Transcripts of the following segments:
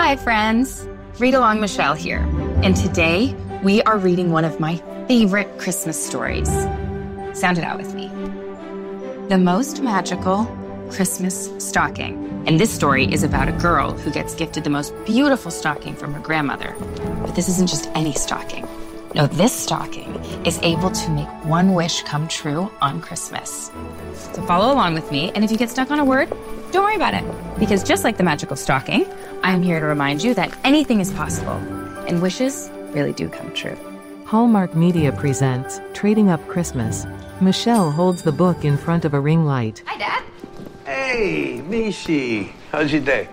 Hi, friends. Read Along Michelle here. And today, we are reading one of my favorite Christmas stories. Sound it out with me. The Most Magical Christmas Stocking. And this story is about a girl who gets gifted the most beautiful stocking from her grandmother. But this isn't just any stocking. No, this stocking is able to make one wish come true on Christmas. So follow along with me, and if you get stuck on a word, don't worry about it. Because just like the magical stocking, I'm here to remind you that anything is possible, and wishes really do come true. Hallmark Media presents Trading Up Christmas. Michelle holds the book in front of a ring light. Hi, Dad. Hey, Mishi. How's your day?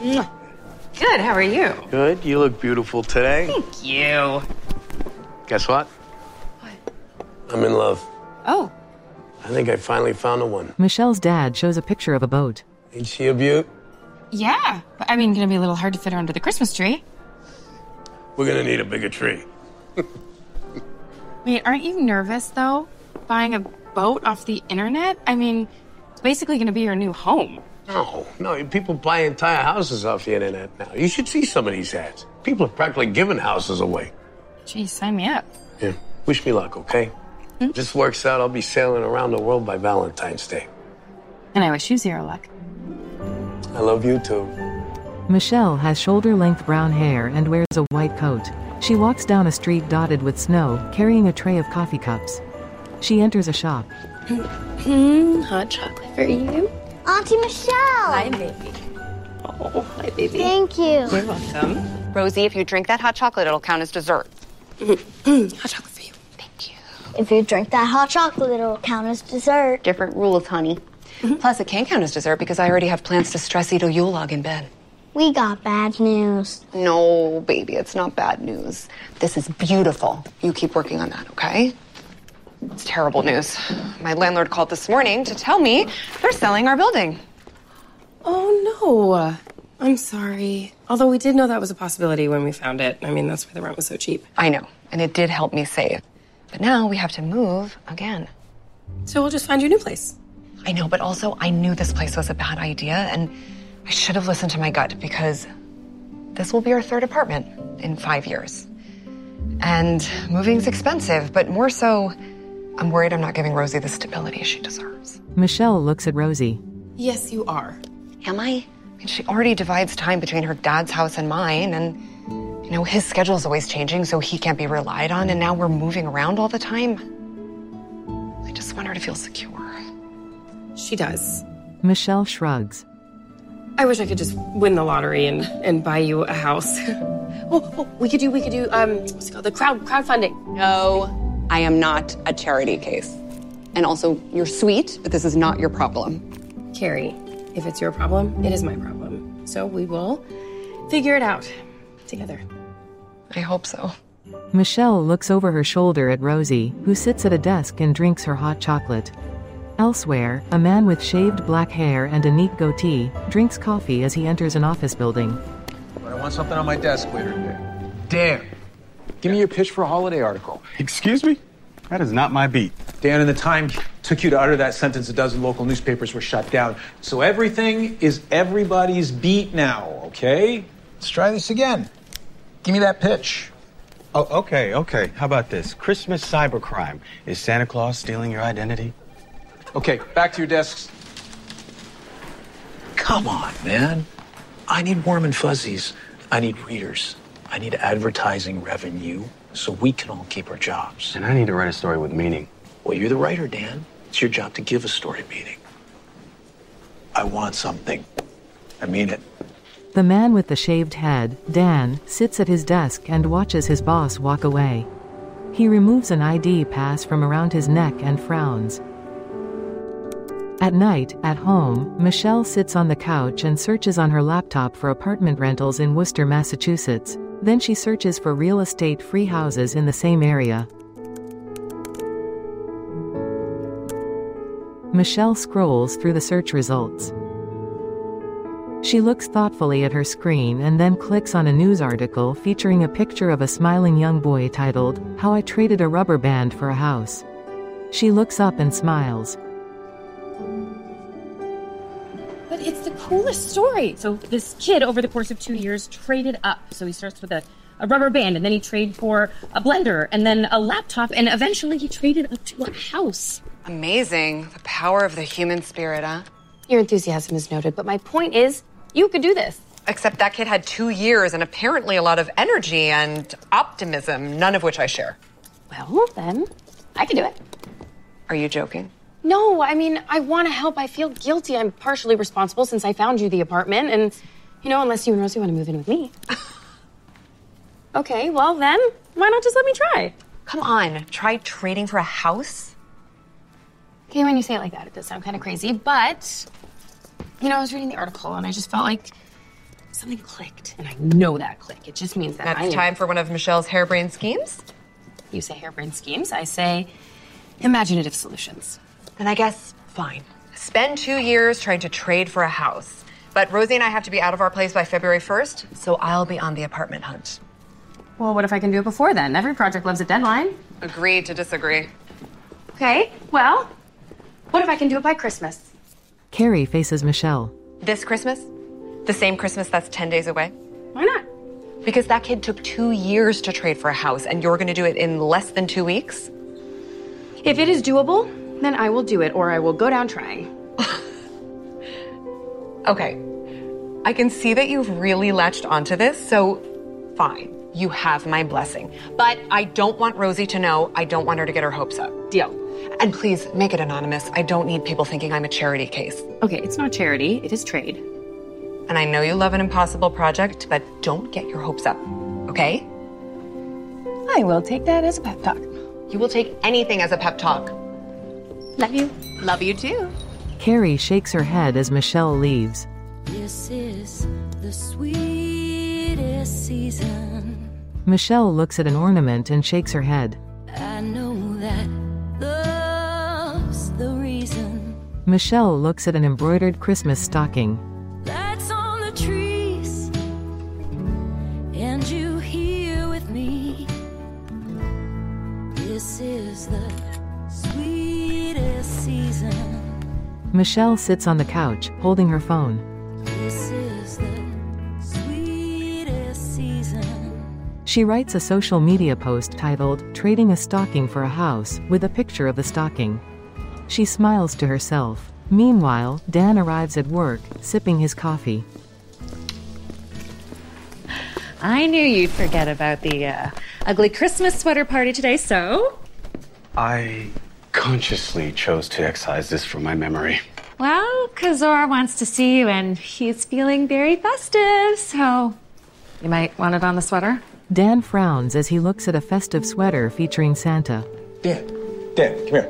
Good, how are you? Good. You look beautiful today. Thank you. Guess what? What? I'm in love. Oh. I think I finally found the one. Michelle's dad shows a picture of a boat. Ain't she a beaut? Yeah, but gonna be a little hard to fit her under the Christmas tree. We're gonna need a bigger tree. Wait, aren't you nervous, though? Buying a boat off the internet? It's basically gonna be your new home. No, people buy entire houses off the internet now. You should see some of these ads. People are practically giving houses away. Geez, sign me up. Yeah, wish me luck, okay? If this works out, I'll be sailing around the world by Valentine's Day. And I wish you zero luck. I love you too. Michelle has shoulder-length brown hair and wears a white coat. She walks down a street dotted with snow, carrying a tray of coffee cups. She enters a shop. Hot chocolate for you. Auntie Michelle! Hi, baby. Oh, hi, baby. Thank you. You're welcome. Rosie, if you drink that hot chocolate, it'll count as dessert. Hot chocolate for you. Thank you. If you drink that hot chocolate, it'll count as dessert. Different rules, honey. Plus, it can count as dessert because I already have plans to stress eat a Yule log in bed. We got bad news. No, baby, it's not bad news. This is beautiful. You keep working on that, okay? It's terrible news. My landlord called this morning to tell me they're selling our building. Oh, no. I'm sorry. Although we did know that was a possibility when we found it. That's why the rent was so cheap. I know, and it did help me save. But now we have to move again. So we'll just find you a new place. I know, but also I knew this place was a bad idea, and I should have listened to my gut because this will be our third apartment in 5 years. And moving's expensive, but more so, I'm worried I'm not giving Rosie the stability she deserves. Michelle looks at Rosie. Yes, you are. Am I? She already divides time between her dad's house and mine, and, his schedule's always changing, so he can't be relied on, and now we're moving around all the time. I just want her to feel secure. She does. Michelle shrugs. I wish I could just win the lottery and buy you a house. we could do what's it called? The crowdfunding. No, I am not a charity case. And also, you're sweet, but this is not your problem. Carrie, if it's your problem, it is my problem. So we will figure it out together. I hope so. Michelle looks over her shoulder at Rosie, who sits at a desk and drinks her hot chocolate. Elsewhere, a man with shaved black hair and a neat goatee drinks coffee as he enters an office building. But I want something on my desk later today. Dan, give me your pitch for a holiday article. Excuse me? That is not my beat. Dan, in the time took you to utter that sentence, a dozen local newspapers were shut down. So everything is everybody's beat now, okay? Let's try this again. Give me that pitch. Oh, okay. How about this? Christmas cybercrime. Is Santa Claus stealing your identity? Okay, back to your desks. Come on, man. I need warm and fuzzies. I need readers. I need advertising revenue so we can all keep our jobs. And I need to write a story with meaning. Well, you're the writer, Dan. It's your job to give a story meaning. I want something. I mean it. The man with the shaved head, Dan, sits at his desk and watches his boss walk away. He removes an ID pass from around his neck and frowns. At night, at home, Michelle sits on the couch and searches on her laptop for apartment rentals in Worcester, Massachusetts. Then she searches for real estate free houses in the same area. Michelle scrolls through the search results. She looks thoughtfully at her screen and then clicks on a news article featuring a picture of a smiling young boy titled, "How I Traded a Rubber Band for a House." She looks up and smiles. But it's the coolest story. So this kid, over the course of 2 years, traded up. So he starts with a rubber band, and then he traded for a blender, and then a laptop, and eventually he traded up to a house. Amazing. The power of the human spirit, huh? Your enthusiasm is noted, but my point is, you could do this. Except that kid had 2 years and apparently a lot of energy and optimism, none of which I share. Well, then, I can do it. Are you joking? No, I mean, I want to help. I feel guilty. I'm partially responsible since I found you the apartment, and, unless you and Rosie want to move in with me. Okay, well then, why not just let me try? Come on, try trading for a house? Okay, when you say it like that, it does sound kind of crazy, but, I was reading the article and I just felt like something clicked, and I know that click. It just means that That's time for one of Michelle's harebrained schemes? You say harebrained schemes, I say imaginative solutions. Then I guess, fine. Spend 2 years trying to trade for a house. But Rosie and I have to be out of our place by February 1st, so I'll be on the apartment hunt. Well, what if I can do it before then? Every project loves a deadline. Agreed to disagree. Okay, well, what if I can do it by Christmas? Carrie faces Michelle. This Christmas? The same Christmas that's 10 days away? Why not? Because that kid took 2 years to trade for a house, and you're going to do it in less than 2 weeks? If it is doable, then I will do it, or I will go down trying. Okay. I can see that you've really latched onto this, so fine. You have my blessing. But I don't want Rosie to know. I don't want her to get her hopes up. Deal. And please, make it anonymous. I don't need people thinking I'm a charity case. Okay, it's not charity. It is trade. And I know you love an impossible project, but don't get your hopes up, okay? I will take that as a pep talk. You will take anything as a pep talk. Love you. Love you too. Carrie shakes her head as Michelle leaves. This is the sweetest season. Michelle looks at an ornament and shakes her head. I know that love's the reason. Michelle looks at an embroidered Christmas stocking. Lights on the trees, and you here with me. This is the sweetest season. Michelle sits on the couch, holding her phone. This is the sweetest season. She writes a social media post titled, "Trading a Stocking for a House," with a picture of the stocking. She smiles to herself. Meanwhile, Dan arrives at work, sipping his coffee. I knew you'd forget about the ugly Christmas sweater party today, so? I consciously chose to excise this from my memory. Well, Kazor wants to see you, and he's feeling very festive, so you might want it on the sweater. Dan frowns as he looks at a festive sweater featuring Santa. Dan, come here.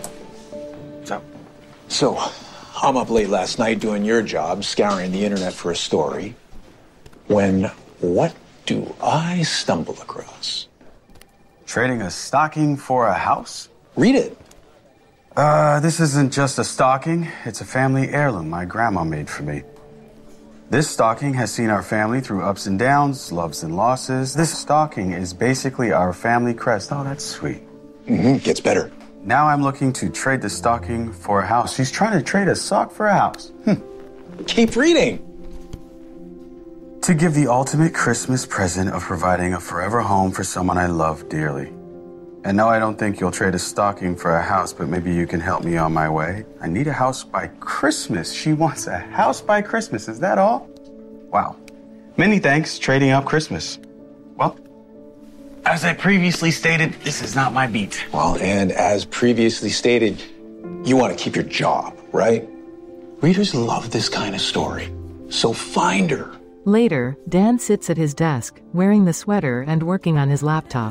So, I'm up late last night doing your job, scouring the internet for a story, when what do I stumble across? Trading a stocking for a house? Read it. This isn't just a stocking. It's a family heirloom my grandma made for me. This stocking has seen our family through ups and downs, loves and losses. This stocking is basically our family crest. Oh, that's sweet. Gets better. Now I'm looking to trade the stocking for a house. She's trying to trade a sock for a house. Keep reading. To give the ultimate Christmas present of providing a forever home for someone I love dearly. And no, I don't think you'll trade a stocking for a house, but maybe you can help me on my way. I need a house by Christmas. She wants a house by Christmas. Is that all? Wow. Many thanks, trading up Christmas. Well, as I previously stated, this is not my beat. Well, and as previously stated, you want to keep your job, right? Readers love this kind of story. So find her. Later, Dan sits at his desk, wearing the sweater and working on his laptop.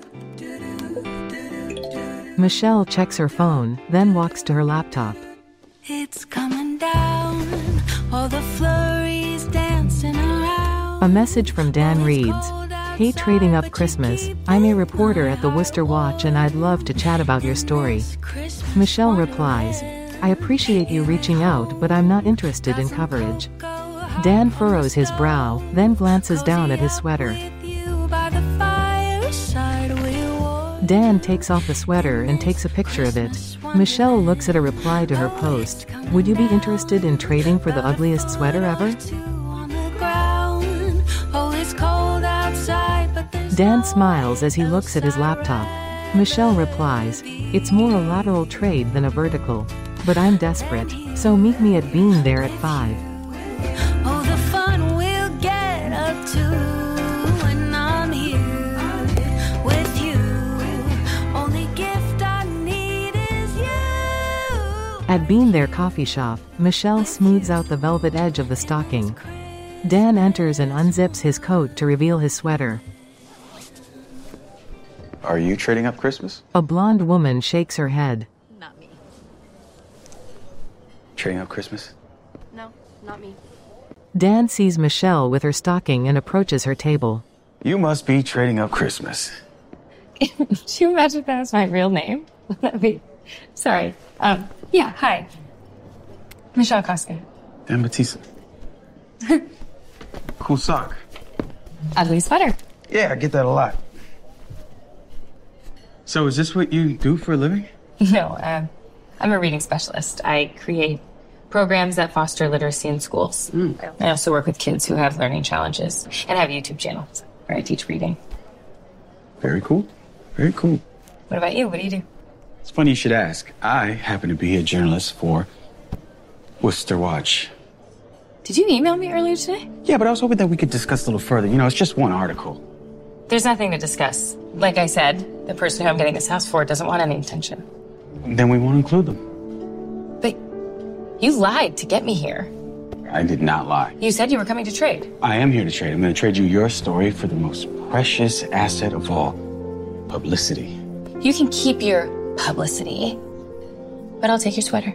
Michelle checks her phone, then walks to her laptop. It's coming down, all the flurries dancing around. A message from Dan reads, "Hey, trading up Christmas, I'm a reporter at the Worcester Watch and I'd love to chat about your story." Michelle replies, "I appreciate you reaching out, but I'm not interested in coverage." Dan furrows his brow, then glances down at his sweater. Dan takes off the sweater and takes a picture of it. Michelle looks at a reply to her post. Would you be interested in trading for the ugliest sweater ever? Dan smiles as he looks at his laptop. Michelle replies, it's more a lateral trade than a vertical. But I'm desperate, so meet me at Bean there at 5. Oh, the fun we'll get up to when I'm here with you. Only gift I need is you. At Bean There coffee shop, Michelle smooths out the velvet edge of the stocking. Dan enters and unzips his coat to reveal his sweater. Are you trading up Christmas? A blonde woman shakes her head. Not me. Trading up Christmas? No, not me. Dan sees Michelle with her stocking and approaches her table. You must be trading up Christmas. Do you imagine that was my real name? That'd be... Sorry. Yeah, hi. Michelle Koska. Dan Batista. Cool sock. Ugly sweater. Yeah, I get that a lot. So is this what you do for a living? No, I'm a reading specialist. I create programs that foster literacy in schools. I also work with kids who have learning challenges and have YouTube channels where I teach reading. Very cool. Very cool. What about you? What do you do? It's funny you should ask. I happen to be a journalist for Worcester Watch. Did you email me earlier today? Yeah, but I was hoping that we could discuss a little further. You know, it's just one article. There's nothing to discuss. Like I said, the person who I'm getting this house for doesn't want any attention. Then we won't include them. But you lied to get me here. I did not lie. You said you were coming to trade. I am here to trade. I'm going to trade you your story for the most precious asset of all, publicity. You can keep your publicity, but I'll take your sweater.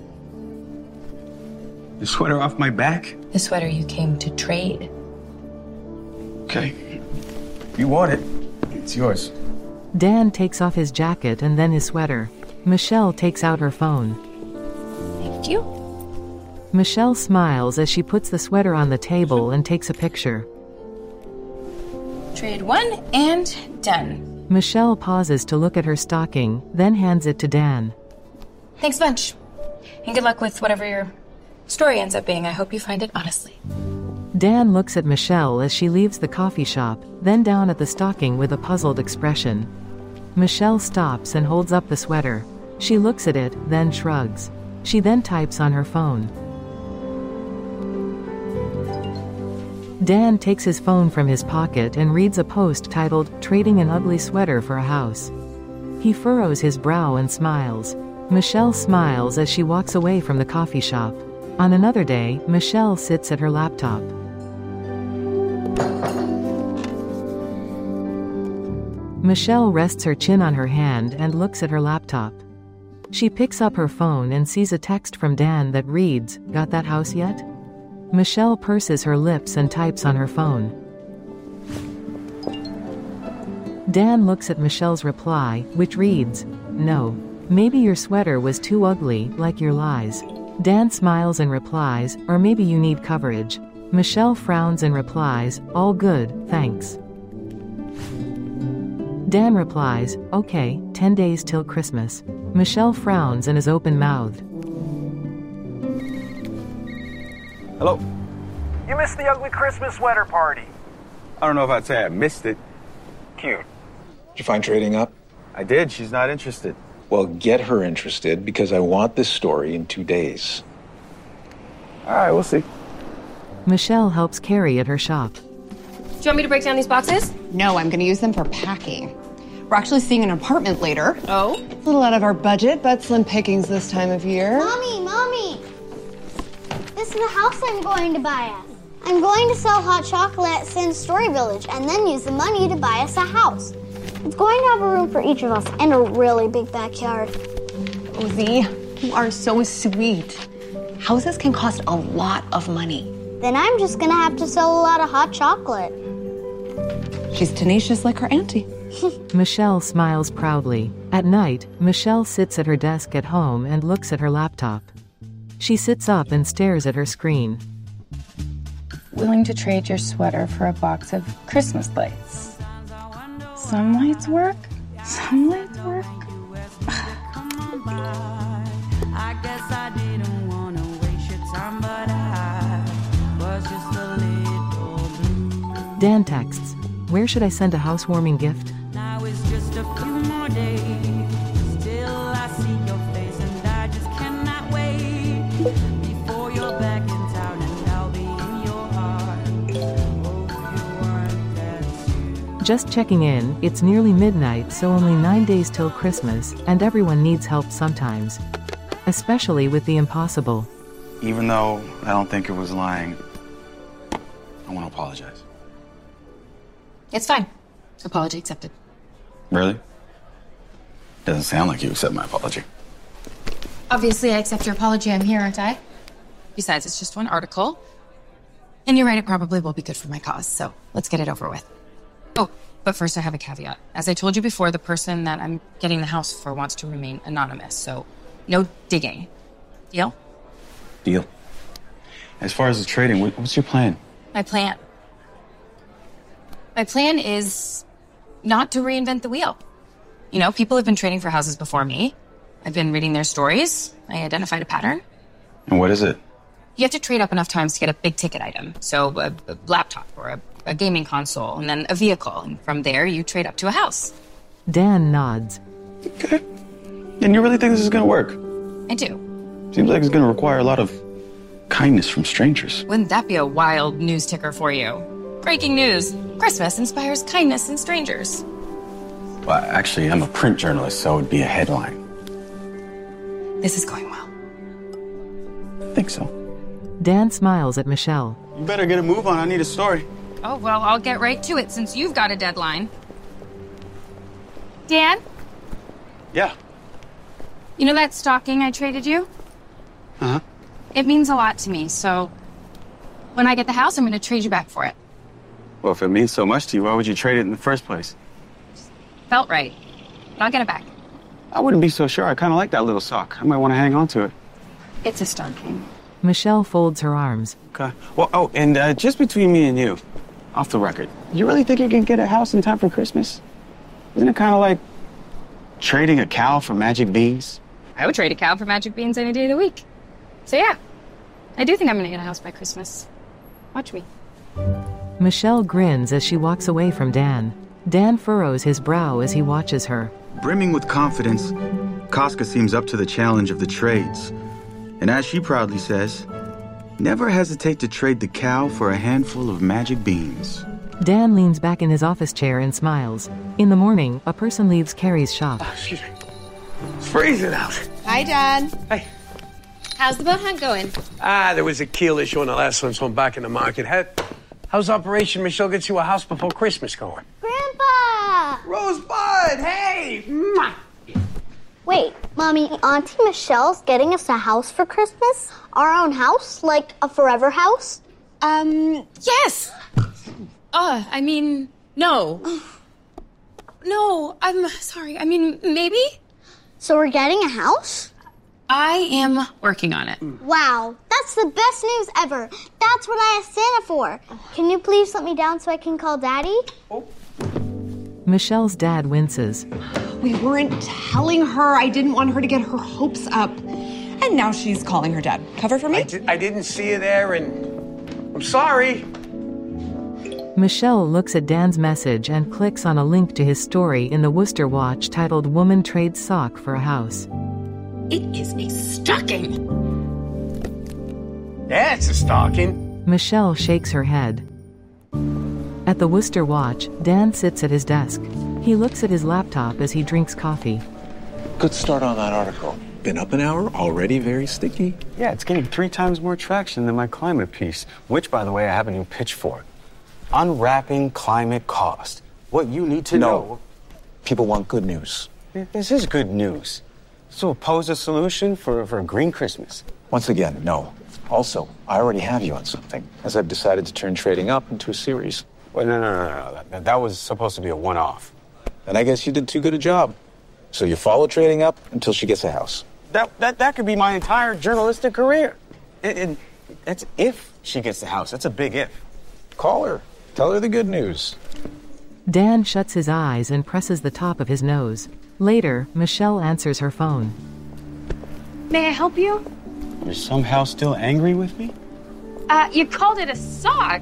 The sweater off my back? The sweater you came to trade. Okay. If you want it, it's yours. Dan takes off his jacket and then his sweater. Michelle takes out her phone. Thank you. Michelle smiles as she puts the sweater on the table and takes a picture. Trade one and done. Michelle pauses to look at her stocking, then hands it to Dan. Thanks a bunch. And good luck with whatever your story ends up being. I hope you find it honestly. Dan looks at Michelle as she leaves the coffee shop, then down at the stocking with a puzzled expression. Michelle stops and holds up the sweater. She looks at it, then shrugs. She then types on her phone. Dan takes his phone from his pocket and reads a post titled, "Trading an Ugly Sweater for a House." He furrows his brow and smiles. Michelle smiles as she walks away from the coffee shop. On another day, Michelle sits at her laptop. Michelle rests her chin on her hand and looks at her laptop. She picks up her phone and sees a text from Dan that reads, "Got that house yet?" Michelle purses her lips and types on her phone. Dan looks at Michelle's reply, which reads, "No. Maybe your sweater was too ugly, like your lies." Dan smiles and replies, "Or maybe you need coverage." Michelle frowns and replies, "All good, thanks." Dan replies, "Okay, 10 days till Christmas." Michelle frowns and is open-mouthed. Hello? You missed the ugly Christmas sweater party. I don't know if I'd say I missed it. Cute. Did you find trading up? I did. She's not interested. Well, get her interested because I want this story in 2 days. All right, we'll see. Michelle helps Carrie at her shop. Do you want me to break down these boxes? No, I'm going to use them for packing. We're actually seeing an apartment later. Oh? It's a little out of our budget, but slim pickings this time of year. Mommy! This is the house I'm going to buy us. I'm going to sell hot chocolates in Story Village and then use the money to buy us a house. It's going to have a room for each of us and a really big backyard. Ozzy, you are so sweet. Houses can cost a lot of money. Then I'm just going to have to sell a lot of hot chocolate. She's tenacious like her auntie. Michelle smiles proudly. At night, Michelle sits at her desk at home and looks at her laptop. She sits up and stares at her screen. Willing to trade your sweater for a box of Christmas lights. Some lights work, some lights work. Dan texts, "Where should I send a housewarming gift?" Now it's just a few more days. Still I see your face and I just cannot wait. Before you're back in town and I'll be in your heart. Oh, you weren't there too. Just checking in, it's nearly midnight, so only 9 days till Christmas, and everyone needs help sometimes. Especially with the impossible. Even though I don't think it was lying, I want to apologize. It's fine. Apology accepted. Really? Doesn't sound like you accept my apology. Obviously, I accept your apology. I'm here, aren't I? Besides, it's just one article. And you're right, it probably will be good for my cause, so let's get it over with. Oh, but first I have a caveat. As I told you before, the person that I'm getting the house for wants to remain anonymous, so no digging. Deal? Deal. As far as the trading, what's your plan? My plan is not to reinvent the wheel. You know, people have been trading for houses before me. I've been reading their stories. I identified a pattern. And what is it? You have to trade up enough times to get a big ticket item. So a laptop or a gaming console and then a vehicle. And from there, you trade up to a house. Dan nods. Okay. And you really think this is going to work? I do. Seems like it's going to require a lot of kindness from strangers. Wouldn't that be a wild news ticker for you? Breaking news. Christmas inspires kindness in strangers. Well, actually, I'm a print journalist, so it would be a headline. This is going well. I think so. Dan smiles at Michelle. You better get a move on. I need a story. Oh, well, I'll get right to it since you've got a deadline. Dan? Yeah. You know that stocking I traded you? Uh-huh. It means a lot to me, so when I get the house, I'm going to trade you back for it. Well, if it means so much to you, why would you trade it in the first place? Felt right. But I'll get it back. I wouldn't be so sure. I kind of like that little sock. I might want to hang on to it. It's a stocking. Michelle folds her arms. Okay. Well, and just between me and you, off the record, you really think you can get a house in time for Christmas? Isn't it kind of like trading a cow for magic beans? I would trade a cow for magic beans any day of the week. So yeah, I do think I'm going to get a house by Christmas. Watch me. Michelle grins as she walks away from Dan. Dan furrows his brow as he watches her. Brimming with confidence, Casca seems up to the challenge of the trades. And as she proudly says, never hesitate to trade the cow for a handful of magic beans. Dan leans back in his office chair and smiles. In the morning, a person leaves Carrie's shop. Excuse me. It's freezing out. Hi, Dad. Hey. How's the boat hunt going? There was a keel issue on the last one, so I'm back in the market. How's Operation Michelle Gets You a House Before Christmas going? Grandpa! Rosebud, hey! Mwah! Wait, Mommy, Auntie Michelle's getting us a house for Christmas? Our own house? Like a forever house? Yes! I mean, no. No, I'm sorry. I mean, maybe? So we're getting a house? I am working on it. Wow, that's the best news ever. That's what I asked Santa for. Can you please let me down so I can call Daddy? Michelle's dad winces. We weren't telling her. I didn't want her to get her hopes up. And now she's calling her dad. Cover for me? I didn't see you there, and I'm sorry. Michelle looks at Dan's message and clicks on a link to his story in the Worcester Watch titled Woman Trades Sock for a House. It is a stocking. That's a stocking. Michelle shakes her head. At the Worcester Watch, Dan sits at his desk. He looks at his laptop as he drinks coffee. Good start on that article. Been up an hour, already very sticky. Yeah, it's getting 3 times more traction than my climate piece, which, by the way, I have a new pitch for. Unwrapping climate cost. What you need to know. People want good news. This is good news. So oppose a solution for a green Christmas. Once again, no. Also, I already have you on something, as I've decided to turn trading up into a series. Well, no. That was supposed to be a one-off. Then I guess you did too good a job. So you follow trading up until she gets a house. That could be my entire journalistic career. And that's if she gets the house. That's a big if. Call her. Tell her the good news. Dan shuts his eyes and presses the top of his nose. Later, Michelle answers her phone. May I help you? You're somehow still angry with me? You called it a sock.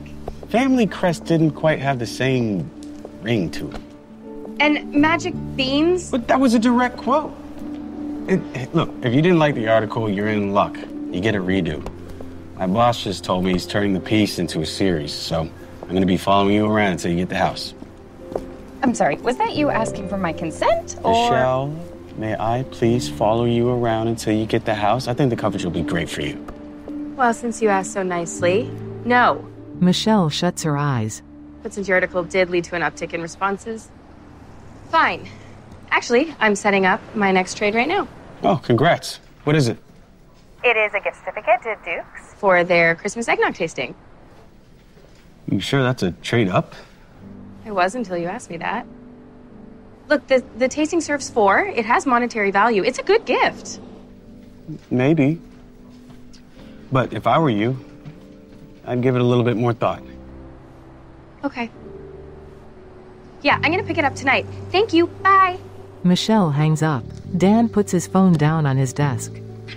family crest didn't quite have the same ring to it. And magic beans? But that was a direct quote. Look, if you didn't like the article, you're in luck. You get a redo. My boss just told me he's turning the piece into a series, so I'm gonna be following you around until you get the house. I'm sorry, was that you asking for my consent? Or... Michelle, may I please follow you around until you get the house? I think the coverage will be great for you. Well, since you asked so nicely, no. Michelle shuts her eyes. But since your article did lead to an uptick in responses, fine. Actually, I'm setting up my next trade right now. Oh, congrats. What is it? It is a gift certificate to Duke's for their Christmas eggnog tasting. You sure that's a trade up? It was until you asked me that. Look, the tasting serves 4. It has monetary value. It's a good gift. Maybe. But if I were you, I'd give it a little bit more thought. Okay. Yeah, I'm gonna pick it up tonight. Thank you. Bye. Michelle hangs up. Dan puts his phone down on his desk.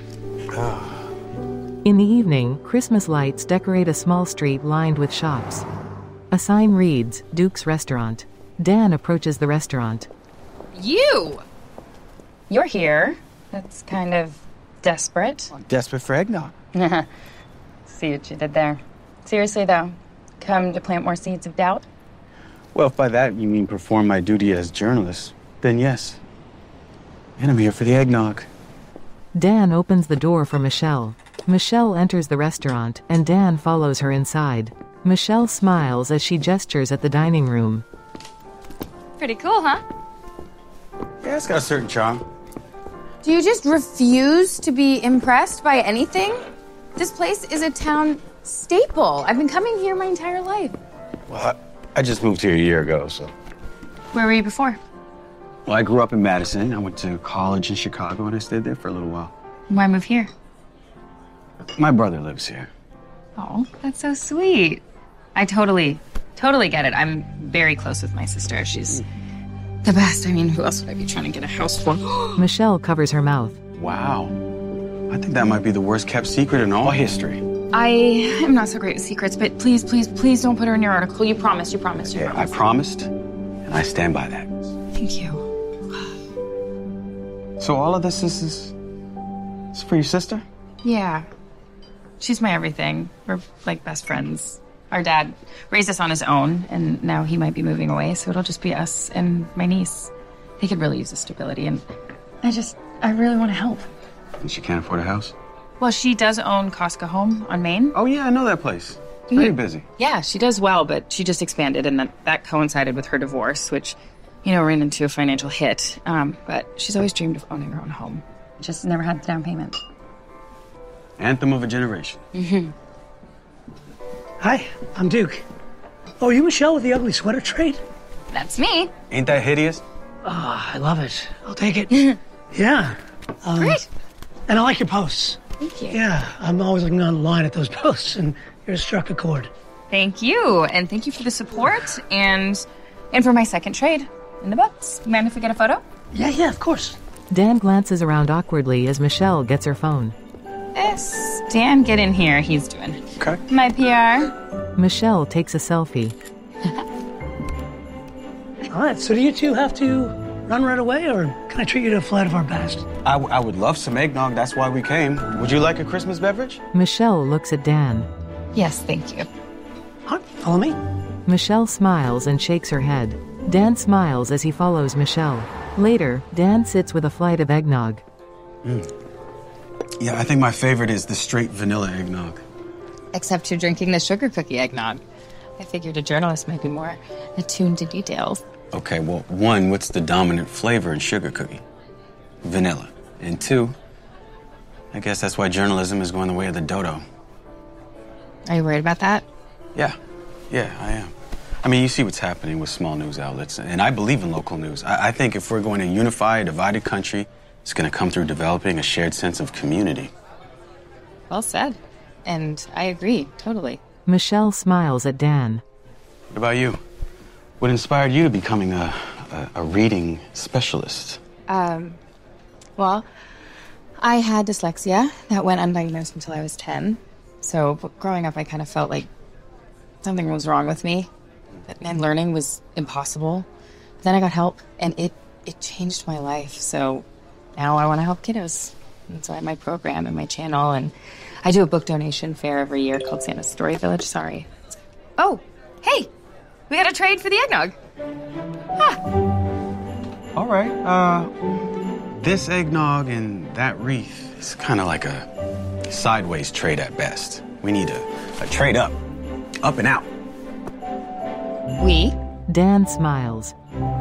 In the evening, Christmas lights decorate a small street lined with shops. A sign reads, Duke's Restaurant. Dan approaches the restaurant. You! You're here. That's kind of desperate. Desperate for eggnog. See what you did there. Seriously, though, come to plant more seeds of doubt? Well, if by that you mean perform my duty as journalist, then yes. And I'm here for the eggnog. Dan opens the door for Michelle. Michelle enters the restaurant, and Dan follows her inside. Michelle smiles as she gestures at the dining room. Pretty cool, huh? Yeah, it's got a certain charm. Do you just refuse to be impressed by anything? This place is a town staple. I've been coming here my entire life. Well, I just moved here a year ago, so. Where were you before? Well, I grew up in Madison. I went to college in Chicago, and I stayed there for a little while. Why move here? My brother lives here. Oh, that's so sweet. I totally get it. I'm very close with my sister. She's the best. I mean, who else would I be trying to get a house for? Michelle covers her mouth. Wow. I think that might be the worst kept secret in all history. I am not so great with secrets, but please don't put her in your article. You promised. Yeah, I promised, and I stand by that. Thank you. So all of this is for your sister? Yeah. She's my everything. We're like best friends. Our dad raised us on his own, and now he might be moving away, so it'll just be us and my niece. They could really use the stability, and I really want to help. And she can't afford a house? Well, she does own Costco Home on Main. Oh, yeah, I know that place. It's very busy. Yeah, she does well, but she just expanded, and that coincided with her divorce, which, ran into a financial hit. But she's always dreamed of owning her own home. Just never had the down payment. Anthem of a generation. Mm-hmm. Hi, I'm Duke. Oh, are you Michelle with the ugly sweater trade? That's me. Ain't that hideous? Oh, I love it. I'll take it. Yeah. Great. And I like your posts. Thank you. Yeah, I'm always looking online at those posts, and yours struck a chord. Thank you. And thank you for the support and for my second trade in the books. Mind if we get a photo? Yeah, of course. Dan glances around awkwardly as Michelle gets her phone. Yes. Dan, get in here. He's doing okay. My PR. Michelle takes a selfie. All right, so do you two have to run right away, or can I treat you to a flight of our best? I would love some eggnog. That's why we came. Would you like a Christmas beverage? Michelle looks at Dan. Yes, thank you. All right, follow me. Michelle smiles and shakes her head. Dan smiles as he follows Michelle. Later, Dan sits with a flight of eggnog. Yeah, I think my favorite is the straight vanilla eggnog. Except you're drinking the sugar cookie eggnog. I figured a journalist might be more attuned to details. Okay, well, 1, what's the dominant flavor in sugar cookie? Vanilla. And 2, I guess that's why journalism is going the way of the dodo. Are you worried about that? Yeah, I am. I mean, you see what's happening with small news outlets, and I believe in local news. I think if we're going to unify a divided country, it's going to come through developing a shared sense of community. Well said. And I agree, totally. Michelle smiles at Dan. What about you? What inspired you to becoming a reading specialist? Well, I had dyslexia that went undiagnosed until I was 10. So growing up, I kind of felt like something was wrong with me, and learning was impossible. Then I got help, and it changed my life. So now I want to help kiddos. And so I have my program and my channel, and I do a book donation fair every year called Santa Story Village. Sorry. Oh, hey, we got a trade for the eggnog. All right. This eggnog and that wreath is kind of like a sideways trade at best. We need a trade up and out. We? Dan smiles.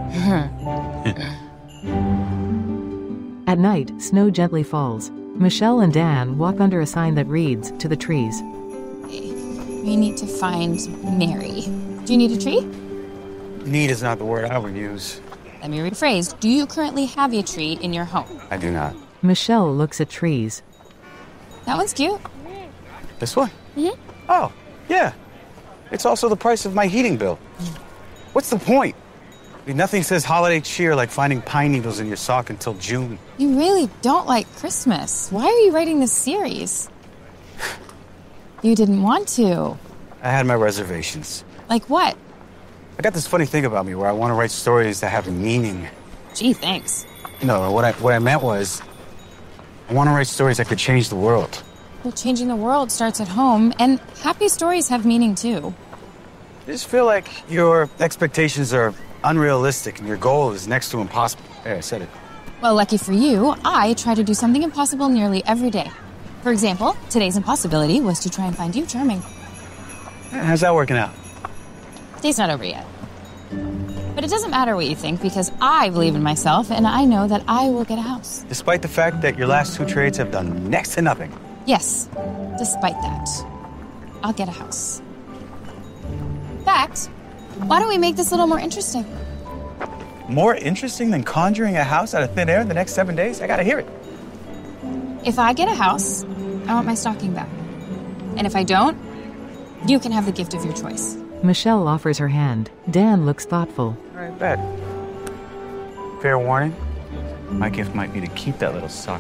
At night, snow gently falls. Michelle and Dan walk under a sign that reads, "To the trees." We need to find Mary. Do you need a tree? Need is not the word I would use. Let me rephrase. Do you currently have a tree in your home? I do not. Michelle looks at trees. That one's cute. This one? Mm-hmm. Oh, yeah. It's also the price of my heating bill. What's the point? I mean, nothing says holiday cheer like finding pine needles in your sock until June. You really don't like Christmas. Why are you writing this series? You didn't want to. I had my reservations. Like what? I got this funny thing about me where I want to write stories that have meaning. Gee, thanks. No, what I meant was I want to write stories that could change the world. Well, changing the world starts at home, and happy stories have meaning too. I just feel like your expectations are unrealistic and your goal is next to impossible. There, I said it. Well, lucky for you, I try to do something impossible nearly every day. For example, today's impossibility was to try and find you charming. How's that working out? Day's not over yet. But it doesn't matter what you think because I believe in myself and I know that I will get a house. Despite the fact that your last two trades have done next to nothing. Yes, despite that, I'll get a house. In fact, why don't we make this a little more interesting? More interesting than conjuring a house out of thin air in the next 7 days? I gotta hear it. If I get a house, I want my stocking back. And if I don't, you can have the gift of your choice. Michelle offers her hand. Dan looks thoughtful. All right, bet. Fair warning, my gift might be to keep that little sock.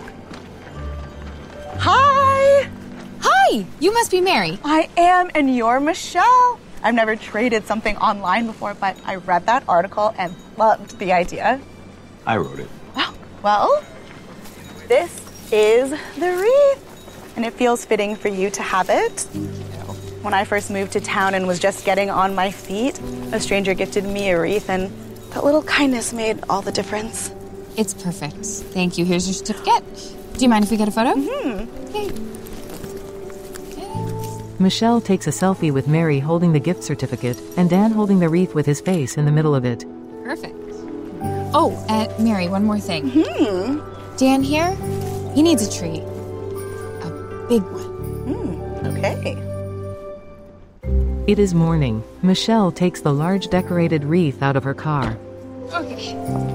Hi! Hi! You must be Mary. I am, and you're Michelle. I've never traded something online before, but I read that article and loved the idea. I wrote it. Wow. Well, this is the wreath, and it feels fitting for you to have it. When I first moved to town and was just getting on my feet, a stranger gifted me a wreath, and that little kindness made all the difference. It's perfect. Thank you. Here's your certificate. Do you mind if we get a photo? Mm-hmm. Okay. Michelle takes a selfie with Mary holding the gift certificate and Dan holding the wreath with his face in the middle of it. Perfect. Oh, Mary, one more thing. Mm-hmm. Dan here, he needs a tree. A big one. Okay. It is morning. Michelle takes the large decorated wreath out of her car. Okay.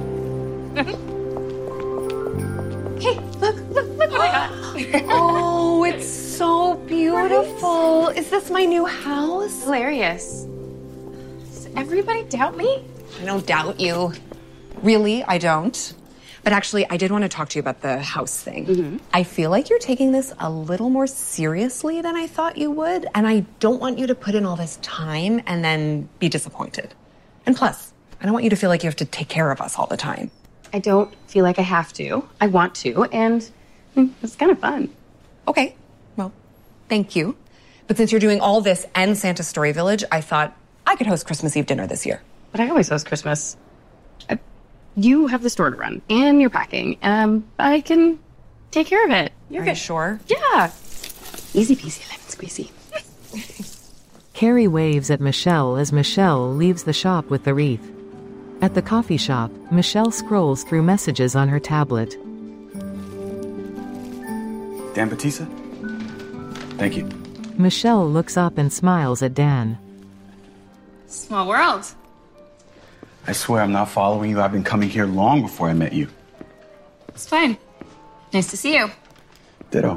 Hey, look what I got. Oh, it's so beautiful. Is this my new house? Hilarious. Does everybody doubt me? I don't doubt you. Really, I don't. But actually, I did want to talk to you about the house thing. Mm-hmm. I feel like you're taking this a little more seriously than I thought you would, and I don't want you to put in all this time and then be disappointed. And plus, I don't want you to feel like you have to take care of us all the time. I don't feel like I have to. I want to, and it's kind of fun. Okay, well, thank you. But since you're doing all this and Santa Story Village, I thought I could host Christmas Eve dinner this year. But I always host Christmas. You have the store to run, and you're packing. I can take care of it. Are you sure? Yeah. Easy peasy, lemon squeezy. Carrie waves at Michelle as Michelle leaves the shop with the wreath. At the coffee shop, Michelle scrolls through messages on her tablet. Dan Batista? Thank you. Michelle looks up and smiles at Dan. Small world. I swear I'm not following you. I've been coming here long before I met you. It's fine. Nice to see you. Ditto.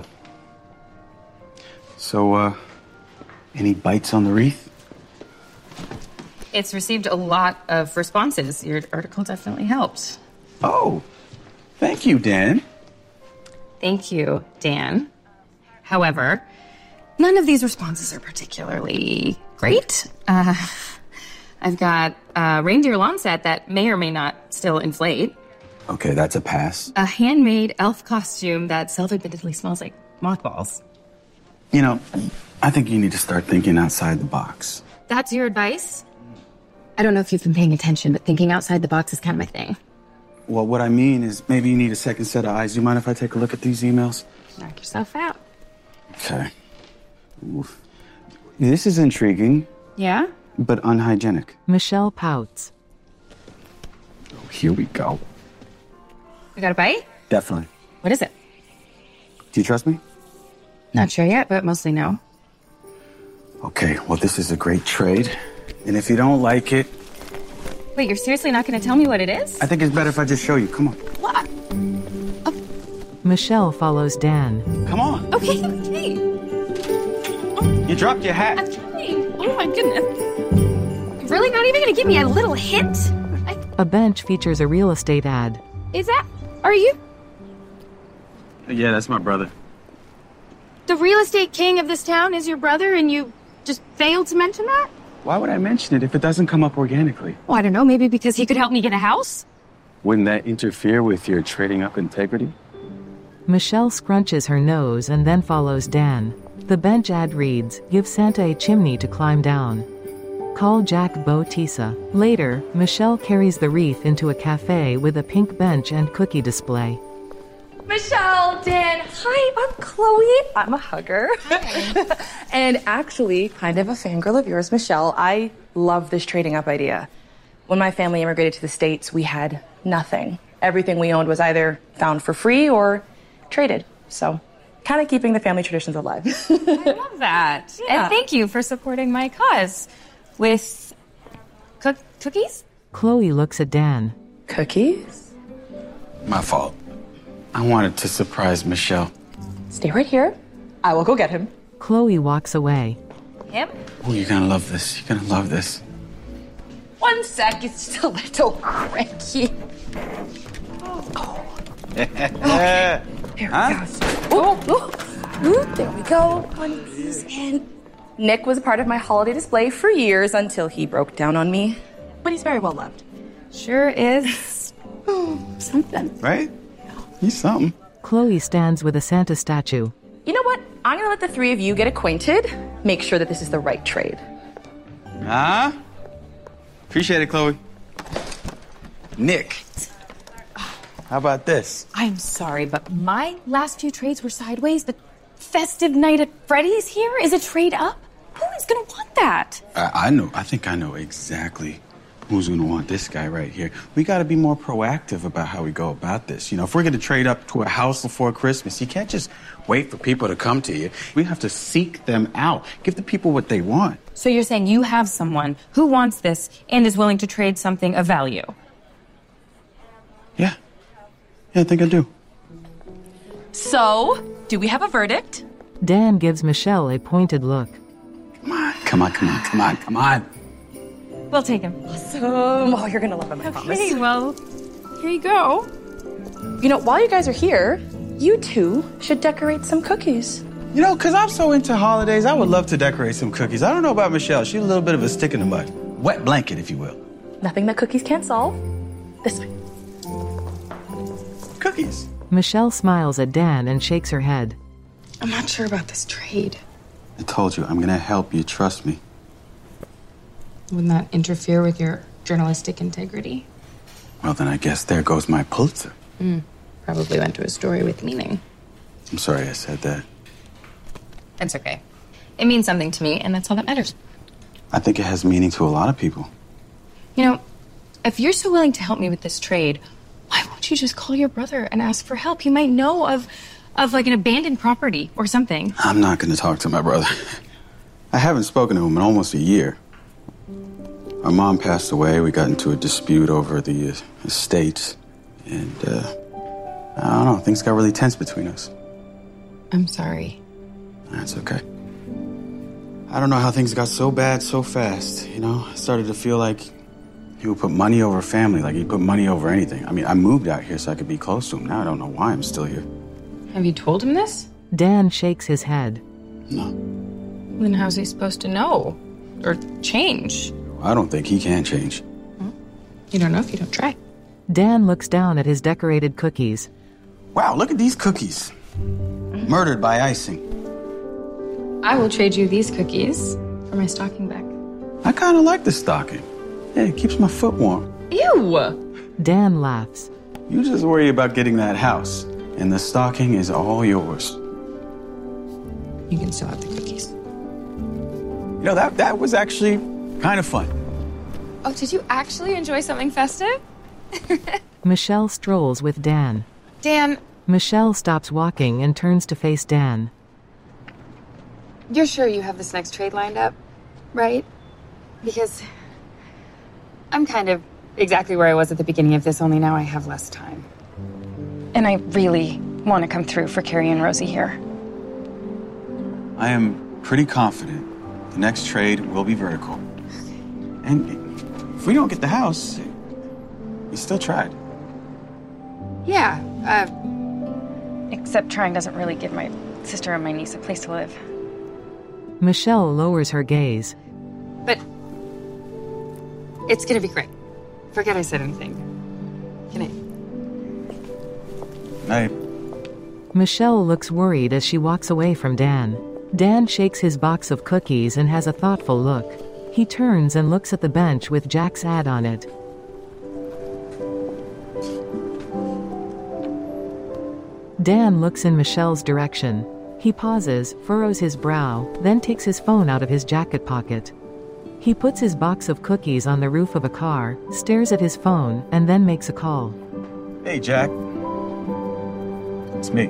So, any bites on the wreath? It's received a lot of responses. Your article definitely helped. Oh, thank you, Dan. Thank you, Dan. However, none of these responses are particularly Great. I've got a reindeer lawn set that may or may not still inflate. Okay, that's a pass. A handmade elf costume that self-admittedly smells like mothballs. You know, I think you need to start thinking outside the box. That's your advice? I don't know if you've been paying attention, but thinking outside the box is kind of my thing. Well, what I mean is maybe you need a second set of eyes. Do you mind if I take a look at these emails? Knock yourself out. Okay. Oof. This is intriguing, Yeah? but unhygienic. Michelle pouts. Oh, here we go. You got a bite? Definitely. What is it? Do you trust me? Not sure yet, but mostly no. Okay, well, this is a great trade. And if you don't like it, Wait, you're seriously not going to tell me what it is? I think it's better if I just show you. Come on. What? Michelle follows Dan. Come on. Okay. You dropped your hat. I'm trying. Oh my goodness. You're really not even going to give me a little hint? A bench features a real estate ad. Are you Yeah, that's my brother. the real estate king of this town is your brother and you just failed to mention that? Why would I mention it if it doesn't come up organically? Well, I don't know. Maybe because he could help me get a house? Wouldn't that interfere with your trading up integrity? Michelle scrunches her nose and then follows Dan. The bench ad reads, "Give Santa a chimney to climb down. Call Jack Bautista." Later, Michelle carries the wreath into a cafe with a pink bench and cookie display. Michelle, Dan, hi, I'm Chloe. I'm a hugger. And actually, kind of a fangirl of yours, Michelle. I love this trading up idea. When my family immigrated to the States, we had nothing. Everything we owned was either found for free or traded. So, kind of keeping the family traditions alive. I love that. Yeah. And thank you for supporting my cause. With cookies? Chloe looks at Dan. Cookies? My fault. I wanted to surprise Michelle. Stay right here. I will go get him. Chloe walks away. Him? Oh, you're gonna love this. You're gonna love this. 1 sec, it's still a little cranky. There we go. There we go. One piece in. Nick was a part of my holiday display for years until he broke down on me. But he's very well loved. Sure is. Something. Right? He's something. Chloe stands with a Santa statue. You know what? I'm gonna let the three of you get acquainted. Make sure that this is the right trade. Appreciate it, Chloe. Nick. How about this? I'm sorry, but my last few trades were sideways. The festive night at Freddy's here is a trade up. Who is going to want that? I know. I think I know exactly who's going to want this guy right here. We got to be more proactive about how we go about this. You know, if we're going to trade up to a house before Christmas, you can't just wait for people to come to you. We have to seek them out. Give the people what they want. So you're saying you have someone who wants this and is willing to trade something of value? Yeah, I think I do. So, do we have a verdict? Dan gives Michelle a pointed look. Come on. We'll take him. Awesome. Oh, you're gonna love him, I promise. Okay, well, here you go. You know, while you guys are here, you two should decorate some cookies. You know, because I'm so into holidays, I would love to decorate some cookies. I don't know about Michelle. She's a little bit of a stick in the mud. Wet blanket, if you will. Nothing that cookies can't solve. This way. Cookies. Michelle smiles at Dan and shakes her head. I'm not sure about this trade. I told you, I'm going to help you. Trust me. Wouldn't that interfere with your journalistic integrity? Well, then I guess there goes my Pulitzer. Probably went to a story with meaning. I'm sorry I said that. It's okay. It means something to me, and that's all that matters. I think it has meaning to a lot of people. You know, if you're so willing to help me with this trade, why won't you just call your brother and ask for help? He might know of like an abandoned property or something. I'm not going to talk to my brother. I haven't spoken to him in almost a year. Our mom passed away. We got into a dispute over the estate. And, I don't know, things got really tense between us. I'm sorry. That's okay. I don't know how things got so bad so fast, you know? I started to feel like he would put money over family, like he'd put money over anything. I mean, I moved out here so I could be close to him. Now I don't know why I'm still here. Have you told him this? Dan shakes his head. No. Then how's he supposed to know? or change. I don't think he can change. You don't know if you don't try. Dan looks down at his decorated cookies. Wow, look at these cookies. Murdered by icing. I will trade you these cookies for my stocking back. I kind of like the stocking. Hey, it keeps my foot warm. Ew! Dan laughs. You just worry about getting that house, and the stocking is all yours. You can still have the cookies. You know, that was actually kind of fun. Oh, did you actually enjoy something festive? Michelle strolls with Dan. Dan, Michelle stops walking and turns to face Dan. you're sure you have this next trade lined up, right? Because I'm kind of exactly where I was at the beginning of this, only now I have less time. And I really want to come through for Carrie and Rosie here. I am pretty confident the next trade will be vertical. And if we don't get the house, we still tried. Yeah, Except trying doesn't really give my sister and my niece a place to live. Michelle lowers her gaze. but it's gonna be great. Forget I said anything. Good night. Night. Michelle looks worried as she walks away from Dan. Dan shakes his box of cookies and has a thoughtful look. He turns and looks at the bench with Jack's ad on it. Dan looks in Michelle's direction. He pauses, furrows his brow, then takes his phone out of his jacket pocket. He puts his box of cookies on the roof of a car, stares at his phone, and then makes a call. Hey, Jack. It's me.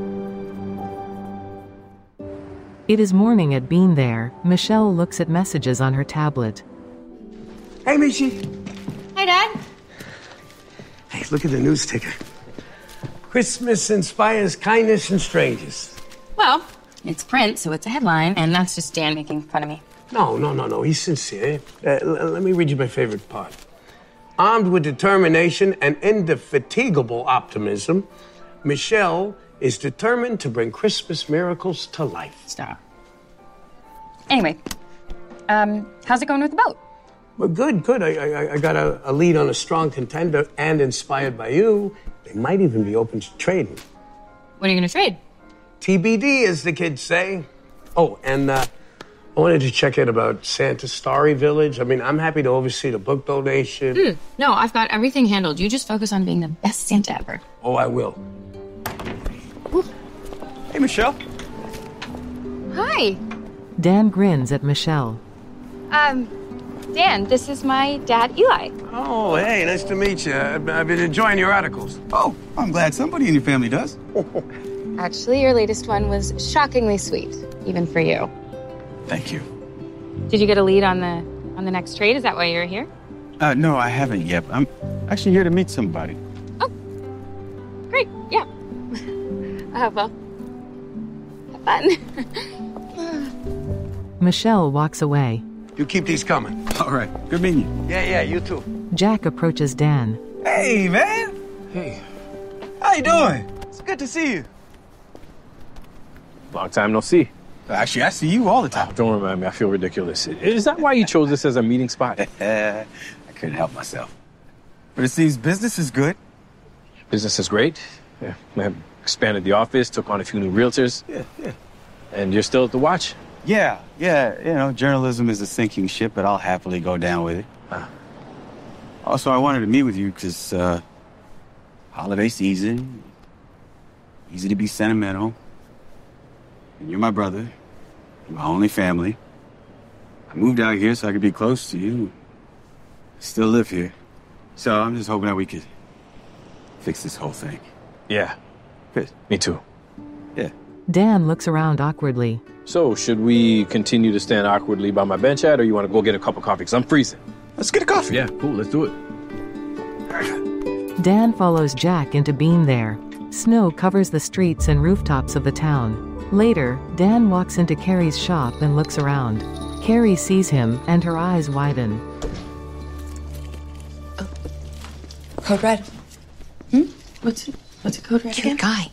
It is morning at Bean There. Michelle looks at messages on her tablet. Hey, Michi. Hi, Dad. Hey, look at the news ticker. Christmas inspires kindness in strangers. Well, it's print, so it's a headline, and that's just Dan making fun of me. No. He's sincere. Let me read you my favorite part. Armed with determination and indefatigable optimism, Michelle is determined to bring Christmas miracles to life. Stop. Anyway, how's it going with the boat? Well, good. I got a lead on a strong contender, and inspired by you, they might even be open to trading. What are you going to trade? TBD, as the kids say. Oh, and I wanted to check in about Santa Starry Village. I mean, I'm happy to oversee the book donation. No, I've got everything handled. You just focus on being the best Santa ever. Oh, I will. Hey, Michelle. Hi. Dan grins at Michelle. Dan, this is my dad, Eli. Oh, hey, nice to meet you. I've been enjoying your articles. Oh, I'm glad somebody in your family does. Actually, your latest one was shockingly sweet, even for you. Thank you. Did you get a lead on the next trade? Is that why you're here? No, I haven't yet. I'm actually here to meet somebody. Great, yeah. Well, have fun. Michelle walks away. You keep these coming. All right. Good meeting you. Yeah, you too. Jack approaches Dan. Hey, man. Hey. How you doing? It's good to see you. Long time no see. Actually, I see you all the time. Don't remind me. I feel ridiculous. Is that why you chose this as a meeting spot? I couldn't help myself. But it seems business is good. Business is great. Yeah, I expanded the office, took on a few new realtors. Yeah. And you're still at the watch? Yeah. You know, journalism is a sinking ship, but I'll happily go down with it. Also, I wanted to meet with you because holiday season, easy to be sentimental. And you're my brother, you're my only family. I moved out here so I could be close to you. Still live here. So I'm just hoping that we could fix this whole thing. Yeah. Good. Me too. Yeah. Dan looks around awkwardly. So, should we continue to stand awkwardly by my bench at, or you want to go get a cup of coffee? Because I'm freezing. Let's get a coffee. Yeah, cool. Let's do it. Dan follows Jack into Bean There. Snow covers the streets and rooftops of the town. Later, Dan walks into Carrie's shop and looks around. Carrie sees him, and her eyes widen. Code red. What's a code red again? Guy.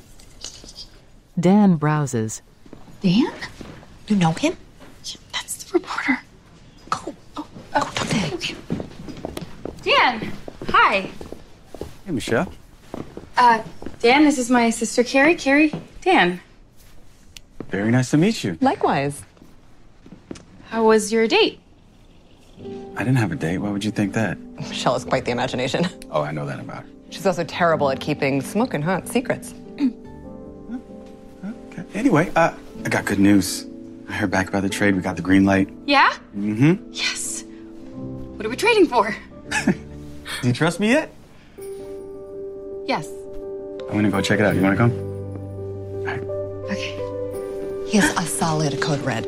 Dan browses. Dan? You know him? That's the Reporter. Go. Oh, okay. Dan, hi. Hey, Michelle. Dan, this is my sister Carrie. Carrie, Dan. Very nice to meet you. Likewise. How was your date? I didn't have a date. Why would you think that? Michelle has quite the imagination. Oh, I know that about her. She's also terrible at keeping smoking hot secrets. Okay. Anyway, I got good news. I heard back about the trade. We got the green light. Yeah? Mm-hmm. Yes. What are we trading for? Do you trust me yet? Yes. I'm gonna go check it out. You wanna come? Okay. He has a solid code red.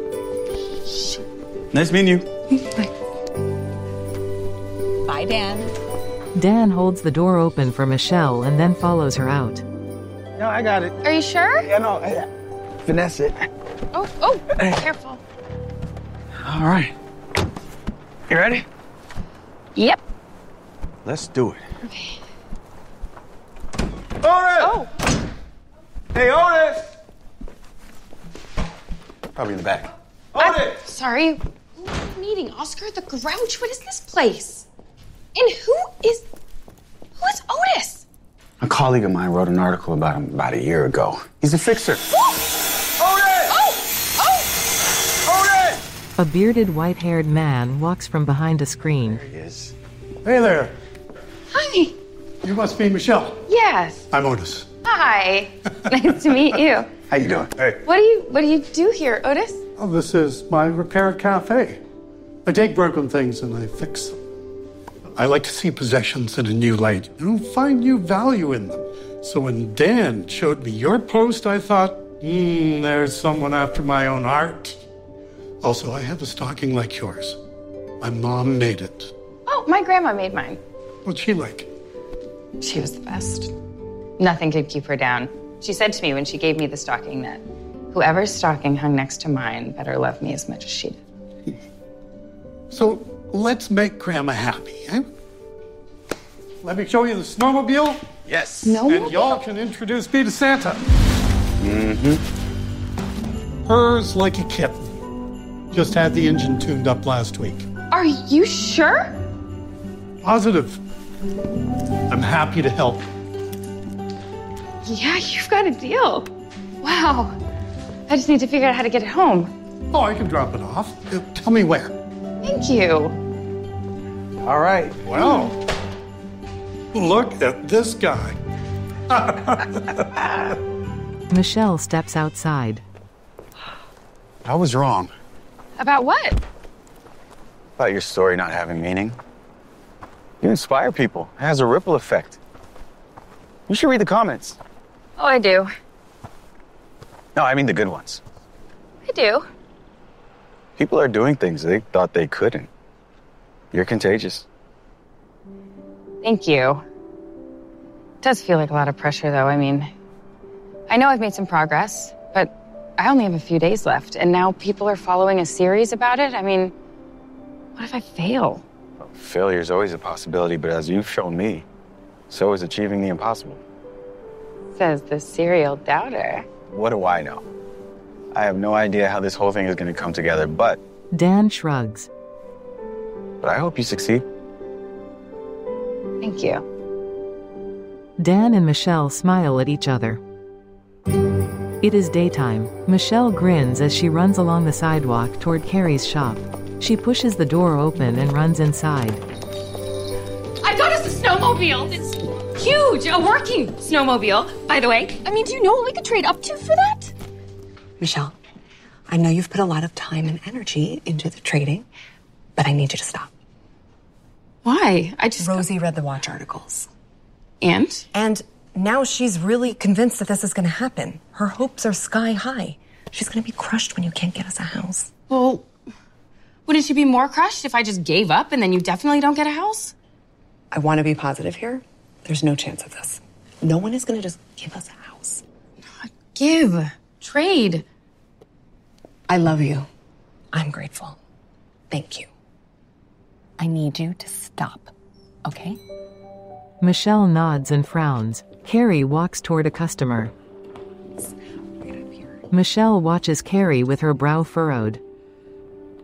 Nice meeting you. Bye, Dan. Dan holds the door open for Michelle and then follows her out. No, I got it. Are you sure? Yeah, no, finesse it. Oh, careful. All right. You ready? Yep. Let's do it. Okay. Otis! Oh! Hey, Otis! Probably in the back. Otis! Sorry. Meeting Oscar the Grouch. What is this place? And who is Otis? A colleague of mine wrote an article about him about a year ago. He's a fixer. A bearded, white-haired man walks from behind a screen. There he is. Hey there. Hi. You must be Michelle. Yes. I'm Otis. Hi. Nice to meet you. How you doing? Hey. What do you do here, Otis? Oh, this is my repair cafe. I take broken things and I fix them. I like to see possessions in a new light and find new value in them. So when Dan showed me your post, I thought, there's someone after my own heart. Also, I have a stocking like yours. My mom made it. Oh, my grandma made mine. What's she like? She was the best. Nothing could keep her down. She said to me when she gave me the stocking that whoever's stocking hung next to mine better love me as much as she did. So let's make Grandma happy, eh? Let me show you the snowmobile. Yes. And y'all can introduce me to Santa. Mm-hmm. Hers like a kitten. Just had the engine tuned up last week. Are you sure? Positive. I'm happy to help. Yeah, you've got a deal. Wow. I just need to figure out how to get it home. Oh, I can drop it off. Tell me where. Thank you. All right. Well, look at this guy. Michelle steps outside. I was wrong About what? about your story not having meaning. You inspire people. It has a ripple effect. You should read the comments. Oh, I do. No, I mean the good ones. I do. People are doing things they thought they couldn't. You're contagious. Thank you. It does feel like a lot of pressure, though. I mean, I know I've made some progress, but I only have a few days left, and now people are following a series about it. I mean, what if I fail? Failure is always a possibility, but as you've shown me, so is achieving the impossible. Says the serial doubter. What do I know? I have no idea how this whole thing is going to come together, but Dan shrugs. I hope you succeed. Thank you. Dan and Michelle smile at each other. It is daytime. Michelle grins as she runs along the sidewalk toward Carrie's shop. She pushes the door open and runs inside. I got us a snowmobile. It's huge, a working snowmobile, by the way. I mean, do you know what we could trade up to for that? Michelle, I know you've put a lot of time and energy into the trading, but I need you to stop. Why? Rosie read the watch articles. And? And now she's really convinced that this is going to happen. Her hopes are sky high. She's going to be crushed when you can't get us a house. Well, wouldn't she be more crushed if I just gave up and then you definitely don't get a house? I want to be positive here. There's no chance of this. No one is going to just give us a house. Give. Trade. I love you. I'm grateful. Thank you. I need you to stop, okay? Michelle nods and frowns. Carrie walks toward a customer. Right up here. Michelle watches Carrie with her brow furrowed.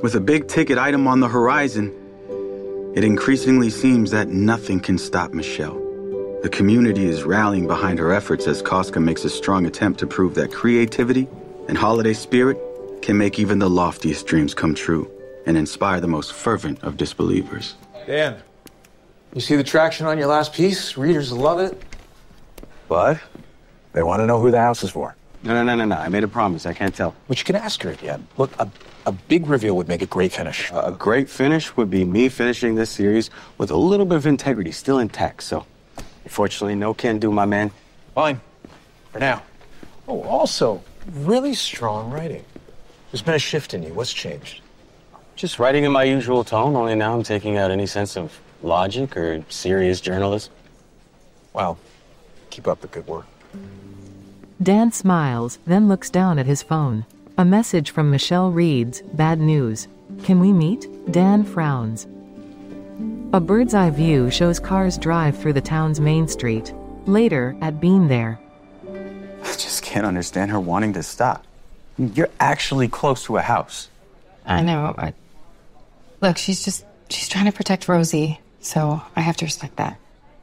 With a big ticket item on the horizon, it increasingly seems that nothing can stop Michelle. The community is rallying behind her efforts as Costco makes a strong attempt to prove that creativity and holiday spirit can make even the loftiest dreams come true and inspire the most fervent of disbelievers. Dan, you see the traction on your last piece? Readers love it. But they want to know who the house is for. No. I made a promise. I can't tell. But you can ask her again. Look, a big reveal would make a great finish. A great finish would be me finishing this series with a little bit of integrity still intact. So, unfortunately, no can do, my man. Fine. For now. Oh, also, really strong writing. There's been a shift in you. What's changed? Just writing in my usual tone, only now I'm taking out any sense of logic or serious journalism. Well, keep up the good work. Dan smiles, then looks down at his phone. A message from Michelle reads, "Bad news. Can we meet?" Dan frowns. A bird's eye view shows cars drive through the town's main street. Later, at Bean There. I just can't understand her wanting to stop. You're actually close to a house. I know. Look, she's trying to protect Rosie, so I have to respect that.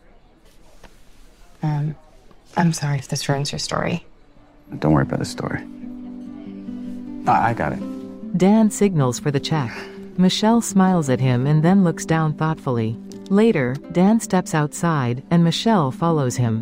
I'm sorry if this ruins your story. Don't worry about the story. I got it. Dan signals for the check. Michelle smiles at him and then looks down thoughtfully. Later, Dan steps outside and Michelle follows him.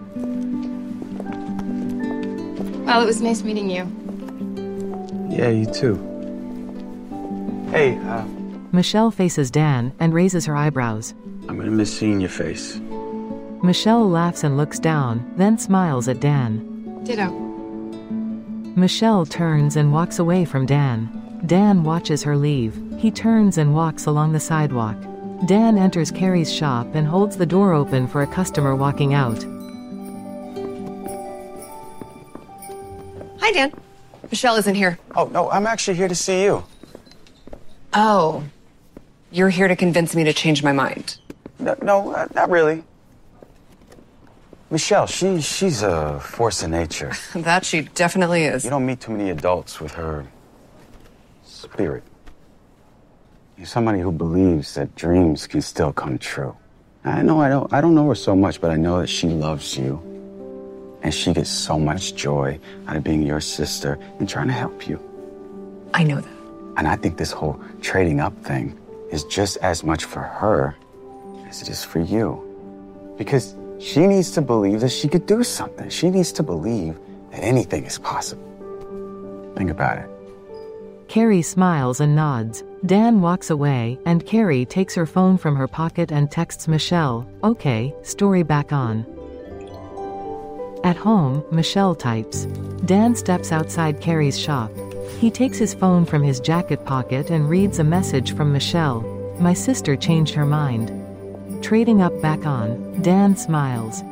Well, it was nice meeting you. Yeah, you too. Hey, Michelle faces Dan and raises her eyebrows. I'm gonna miss seeing your face. Michelle laughs and looks down, then smiles at Dan. Ditto. Michelle turns and walks away from Dan. Dan watches her leave. He turns and walks along the sidewalk. Dan enters Carrie's shop and holds the door open for a customer walking out. Hi, Dan. Michelle isn't here. Oh, no, I'm actually here to see you. Oh. You're here to convince me to change my mind. No, not really. Michelle, she's a force of nature. That she definitely is. You don't meet too many adults with her spirit. You're somebody who believes that dreams can still come true. I don't know her so much, but I know that she loves you. And she gets so much joy out of being your sister and trying to help you. I know that. And I think this whole trading up thing is just as much for her as it is for you. Because she needs to believe that she could do something. She needs to believe that anything is possible. Think about it. Carrie smiles and nods. Dan walks away, and Carrie takes her phone from her pocket and texts Michelle, "Okay, story back on." At home, Michelle types. Dan steps outside Carrie's shop. He takes his phone from his jacket pocket and reads a message from Michelle. "My sister changed her mind." Trading up back on, Dan smiles.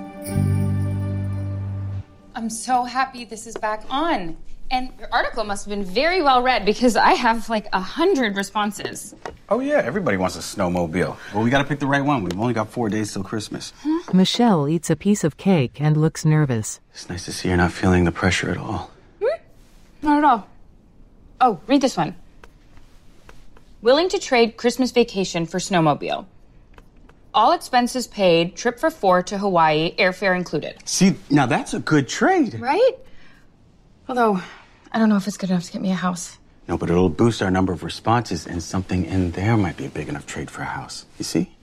I'm so happy this is back on. And your article must have been very well read because I have like 100 responses. Oh yeah, everybody wants a snowmobile. Well, we gotta pick the right one. We've only got 4 days till Christmas. Michelle eats a piece of cake and looks nervous. It's nice to see you're not feeling the pressure at all. Not at all. Oh, read this one. Willing to trade Christmas vacation for snowmobile. All expenses paid, trip for 4 to Hawaii, airfare included. See, now that's a good trade. Right? Although, I don't know if it's good enough to get me a house. No, but it'll boost our number of responses, and something in there might be a big enough trade for a house. You see?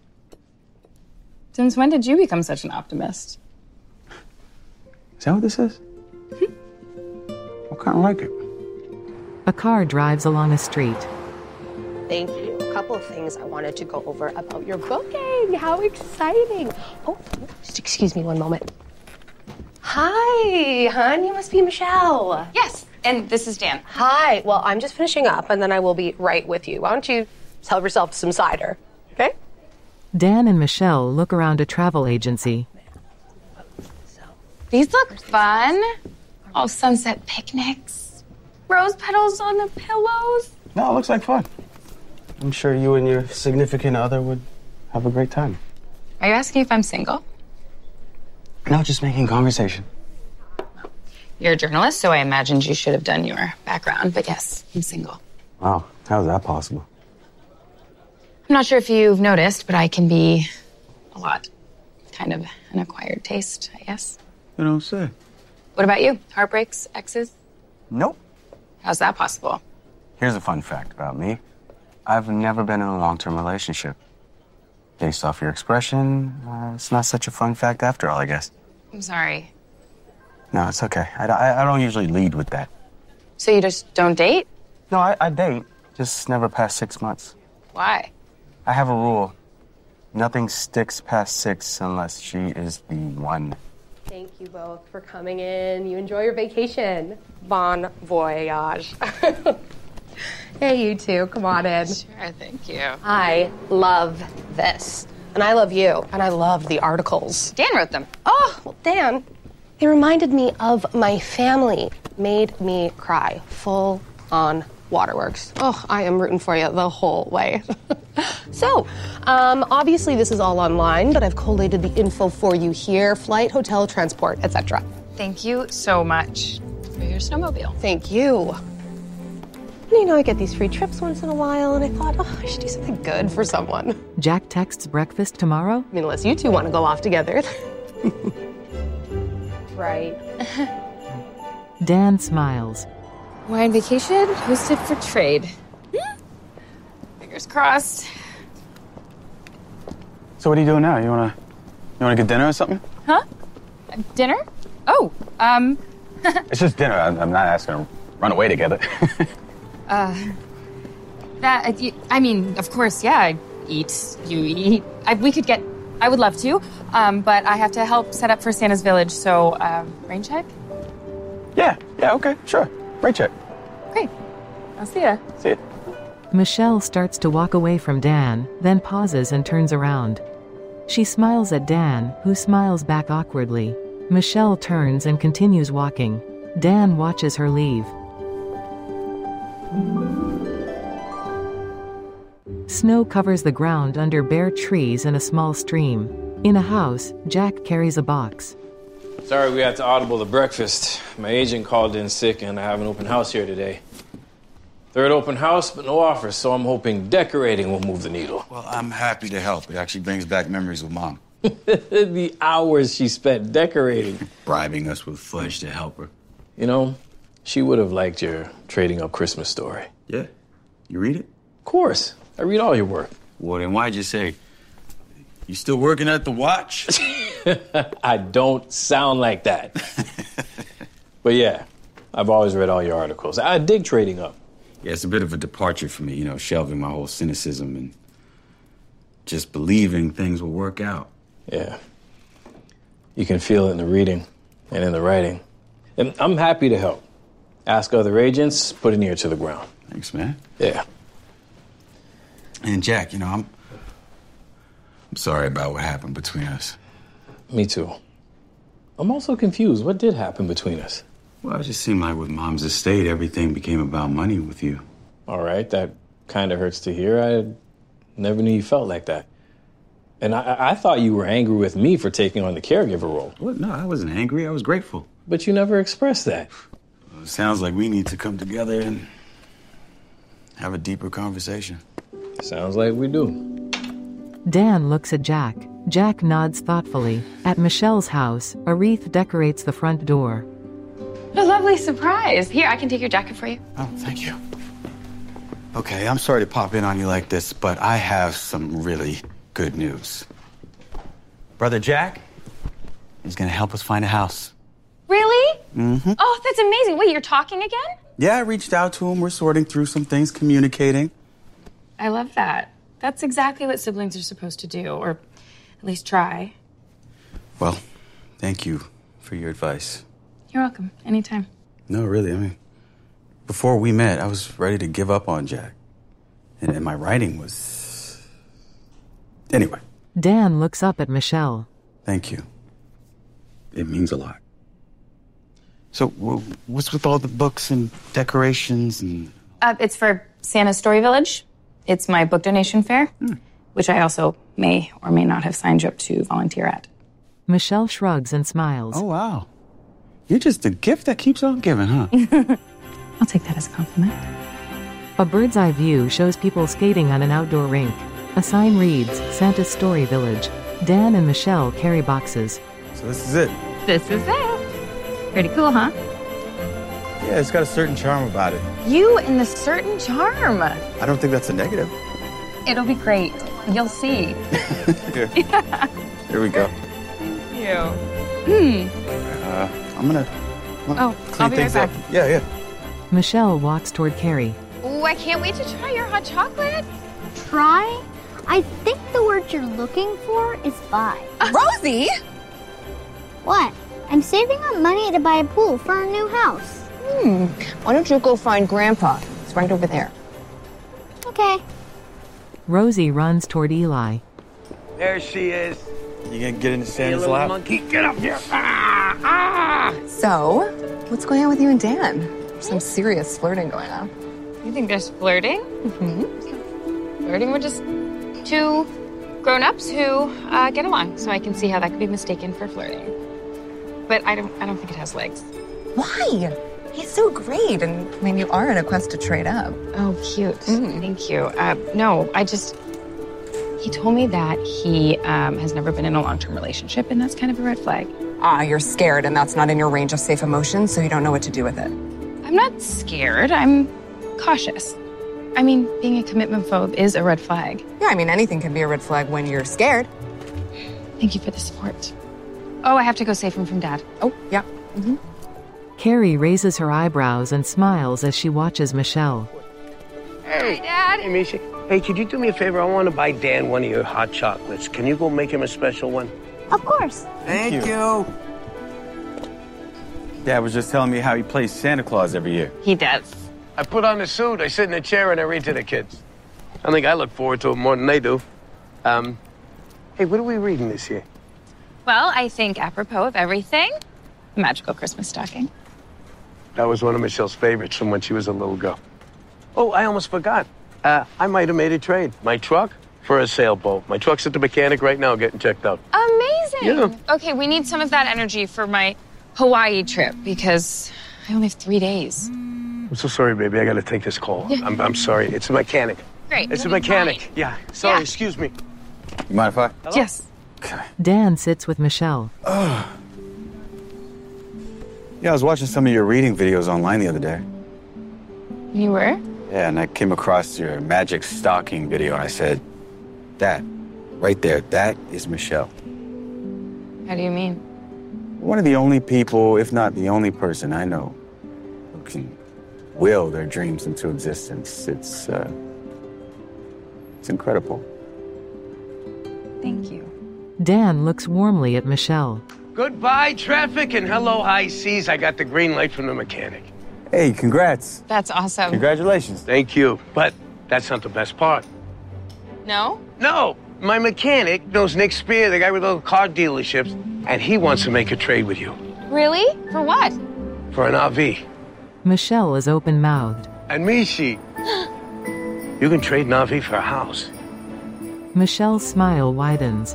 Since when did you become such an optimist? Is that what this is? I kind of like it. A car drives along a street. Thank you. A couple of things I wanted to go over about your booking. How exciting. Oh, just excuse me one moment. Hi, hon. You must be Michelle. Yes, and this is Dan. Hi. Well, I'm just finishing up, and then I will be right with you. Why don't you help yourself some cider, okay? Dan and Michelle look around a travel agency. These look fun. All sunset picnics. Rose petals on the pillows. No, it looks like fun. I'm sure you and your significant other would have a great time. Are you asking if I'm single? No, just making conversation. You're a journalist, so I imagined you should have done your background, but yes, I'm single. Wow, how's that possible? I'm not sure if you've noticed, but I can be a lot. Kind of an acquired taste, I guess. You don't say. What about you? Heartbreaks, exes? Nope. How's that possible? Here's a fun fact about me. I've never been in a long-term relationship. Based off your expression, it's not such a fun fact after all, I guess. I'm sorry. No, it's okay. I don't usually lead with that. So you just don't date? No, I date. Just never past 6 months. Why? I have a rule. Nothing sticks past 6 unless she is the one. Thank you both for coming in. You enjoy your vacation. Bon voyage. Hey, you two, come on in. Sure, thank you. I love this. And I love you. And I love the articles. Dan wrote them. Oh, well, Dan, they reminded me of my family. Made me cry. Full on waterworks. Oh, I am rooting for you the whole way. So, obviously this is all online, but I've collated the info for you here. Flight, hotel, transport, etc. Thank you so much for your snowmobile. Thank you. You know, I get these free trips once in a while, and I thought, oh, I should do something good for someone. Jack texts breakfast tomorrow? I mean, unless you two want to go off together. Right. Dan smiles. Wine vacation, hosted for trade. Fingers crossed. So what are you doing now? You wanna get dinner or something? Huh? Dinner? Oh, It's just dinner. I'm not asking to run away together. I mean, of course, yeah, I eat, you eat. I would love to, but I have to help set up for Santa's Village, so, rain check? Yeah, okay, sure. Rain check. Great. I'll see ya. See ya. Michelle starts to walk away from Dan, then pauses and turns around. She smiles at Dan, who smiles back awkwardly. Michelle turns and continues walking. Dan watches her leave. Snow covers the ground under bare trees and a small stream. In a house, Jack carries a box. Sorry we had to audible the breakfast. My agent called in sick and I have an open house here today. Third open house, but no offers, so I'm hoping decorating will move the needle. Well, I'm happy to help. It actually brings back memories of Mom. The hours she spent decorating. Bribing us with fudge to help her. You know, she would have liked your Trading Up Christmas story. Yeah? You read it? Of course. I read all your work. Well, then why'd you say, you still working at the watch? I don't sound like that. But yeah, I've always read all your articles. I dig Trading Up. Yeah, it's a bit of a departure for me, shelving my whole cynicism and just believing things will work out. Yeah. You can feel it in the reading and in the writing. And I'm happy to help. Ask other agents, put an ear to the ground. Thanks, man. Yeah. And Jack, I'm sorry about what happened between us. Me too. I'm also confused. What did happen between us? Well, it just seemed like with Mom's estate, everything became about money with you. All right, that kind of hurts to hear. I never knew you felt like that. And I thought you were angry with me for taking on the caregiver role. What? No, I wasn't angry. I was grateful. But you never expressed that. Well, it sounds like we need to come together and have a deeper conversation. Sounds like we do. Dan looks at Jack. Jack nods thoughtfully. At Michelle's house, a wreath decorates the front door. What a lovely surprise. Here, I can take your jacket for you. Oh, thank you. Okay, I'm sorry to pop in on you like this, but I have some really good news. Brother Jack is gonna help us find a house. Really? Mm-hmm. Oh, that's amazing. Wait, you're talking again? Yeah, I reached out to him. We're sorting through some things, communicating. I love that. That's exactly what siblings are supposed to do, or at least try. Well, thank you for your advice. You're welcome. Anytime. No, really, before we met, I was ready to give up on Jack. And my writing was... Anyway. Dan looks up at Michelle. Thank you. It means a lot. So, what's with all the books and decorations and... It's for Santa's Story Village. It's my book donation fair, which I also may or may not have signed you up to volunteer at. Michelle shrugs and smiles. Oh, wow. You're just a gift that keeps on giving, huh? I'll take that as a compliment. A bird's eye view shows people skating on an outdoor rink. A sign reads, Santa's Story Village. Dan and Michelle carry boxes. So this is it. This is it. Pretty cool, huh? Yeah, it's got a certain charm about it. You and the certain charm. I don't think that's a negative. It'll be great. You'll see. Here. Here we go. Thank you. I'm gonna I'll clean be things right up. back. Yeah. Michelle walks toward Carrie. Ooh, I can't wait to try your hot chocolate. Try? I think the word you're looking for is buy. Rosie! What? I'm saving up money to buy a pool for our new house. Why don't you go find Grandpa? It's right over there. Okay. Rosie runs toward Eli. There she is. You gonna get into Hey, Santa's little lap? monkey, get up here. So, what's going on with you and Dan? There's some serious flirting going on. You think there's flirting? Mm-hmm. Flirting? We're just two grown-ups who get along, so I can see how that could be mistaken for flirting. But I don't think it has legs. Why? He's so great, and I mean, you are on a quest to trade up. Oh, cute. Thank you. No, he told me that he has never been in a long-term relationship, and that's kind of a red flag. You're scared, and that's not in your range of safe emotions, so you don't know what to do with it. I'm not scared. I'm cautious. I mean, being a commitment phobe is a red flag. Yeah, I mean, anything can be a red flag when you're scared. Thank you for the support. Oh, I have to go save him from Dad. Oh, yeah. Mm-hmm. Carrie raises her eyebrows and smiles as she watches Michelle. Hey, Hi, Dad. Hey, Misha. Hey, could you do me a favor? I want to buy Dan one of your hot chocolates. Can you go make him a special one? Of course. Thank you. Dad was just telling me how he plays Santa Claus every year. He does. I put on the suit, I sit in a chair, and I read to the kids. I think I look forward to it more than they do. Hey, what are we reading this year? Well, I think apropos of everything, a magical Christmas stocking. That was one of Michelle's favorites from when she was a little girl. Oh, I almost forgot. I might have made a trade. My truck for a sailboat. My truck's at the mechanic right now getting checked out. Amazing. Yeah. Okay, we need some of that energy for my Hawaii trip because I only have 3 days. I'm so sorry, baby. I got to take this call. Yeah. I'm sorry. It's a mechanic. Great. It's a It'll be mechanic. fine. Yeah. Sorry, Yeah. excuse me. You mind if I? Hello? Yes. Dan sits with Michelle. Yeah, I was watching some of your reading videos online the other day. You were? Yeah, and I came across your magic stocking video, and I said, that, right there, that is Michelle. How do you mean? One of the only people, if not the only person I know, who can will their dreams into existence. It's incredible. Thank you. Dan looks warmly at Michelle. Goodbye, traffic, and hello, high seas. I got the green light from the mechanic. Hey, congrats. That's awesome. Congratulations. Thank you. But that's not the best part. No? No, my mechanic knows Nick Spear, the guy with all the car dealerships, and he wants to make a trade with you Really? For what? for an RV. Michelle is open-mouthed. And Mishi, you can trade an RV for a house. Michelle's smile widens.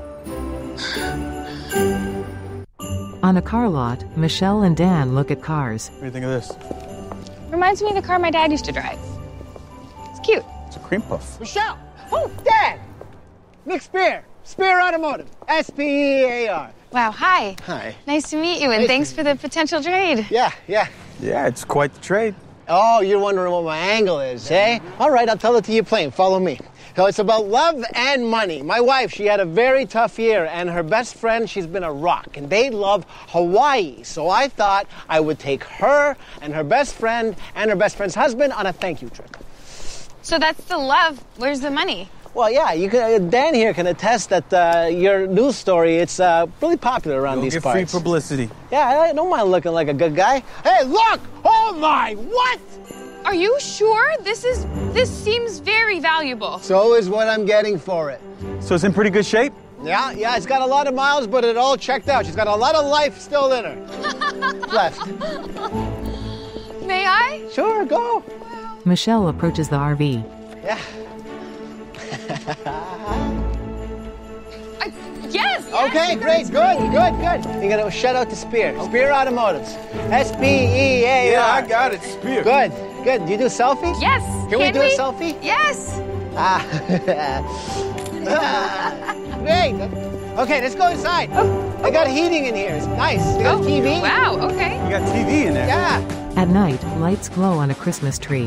On a car lot, Michelle and Dan look at cars. What do you think of this? Reminds me of the car my dad used to drive. It's cute. It's a cream puff. Michelle! Oh, Dad! Nick Spear. Spear Automotive. S-P-E-A-R. Wow, hi. Hi. Nice to meet you, and thanks for the potential trade. Yeah. Yeah, it's quite the trade. Oh, you're wondering what my angle is, eh? All right, I'll tell it to you plain. Follow me. So it's about love and money. My wife, she had a very tough year, and her best friend, she's been a rock, and they love Hawaii. So I thought I would take her and her best friend and her best friend's husband on a thank you trip. So that's the love. Where's the money? Well, yeah, you can, Dan here can attest that your news story, it's really popular around these Get parts. free publicity. Yeah, I don't mind looking like a good guy. Hey, look! Oh my, what? Are you sure? This seems very valuable. So is what I'm getting for it. So it's in pretty good shape? Yeah, it's got a lot of miles, but it all checked out. She's got a lot of life still in her. Left. May I? Sure, go. Michelle approaches the RV. Yeah. Yes! Okay, great, good. You gotta shout out to Spear. Spear Automotives. S-P-E-A-R. Yeah, I got it, Spear. Good. Good. Do you do selfies? Yes. Can we do a selfie? Yes. Great. Okay, let's go inside. I got heating in here. It's nice. You got TV? Wow, okay. You got TV in there. Yeah. At night, lights glow on a Christmas tree.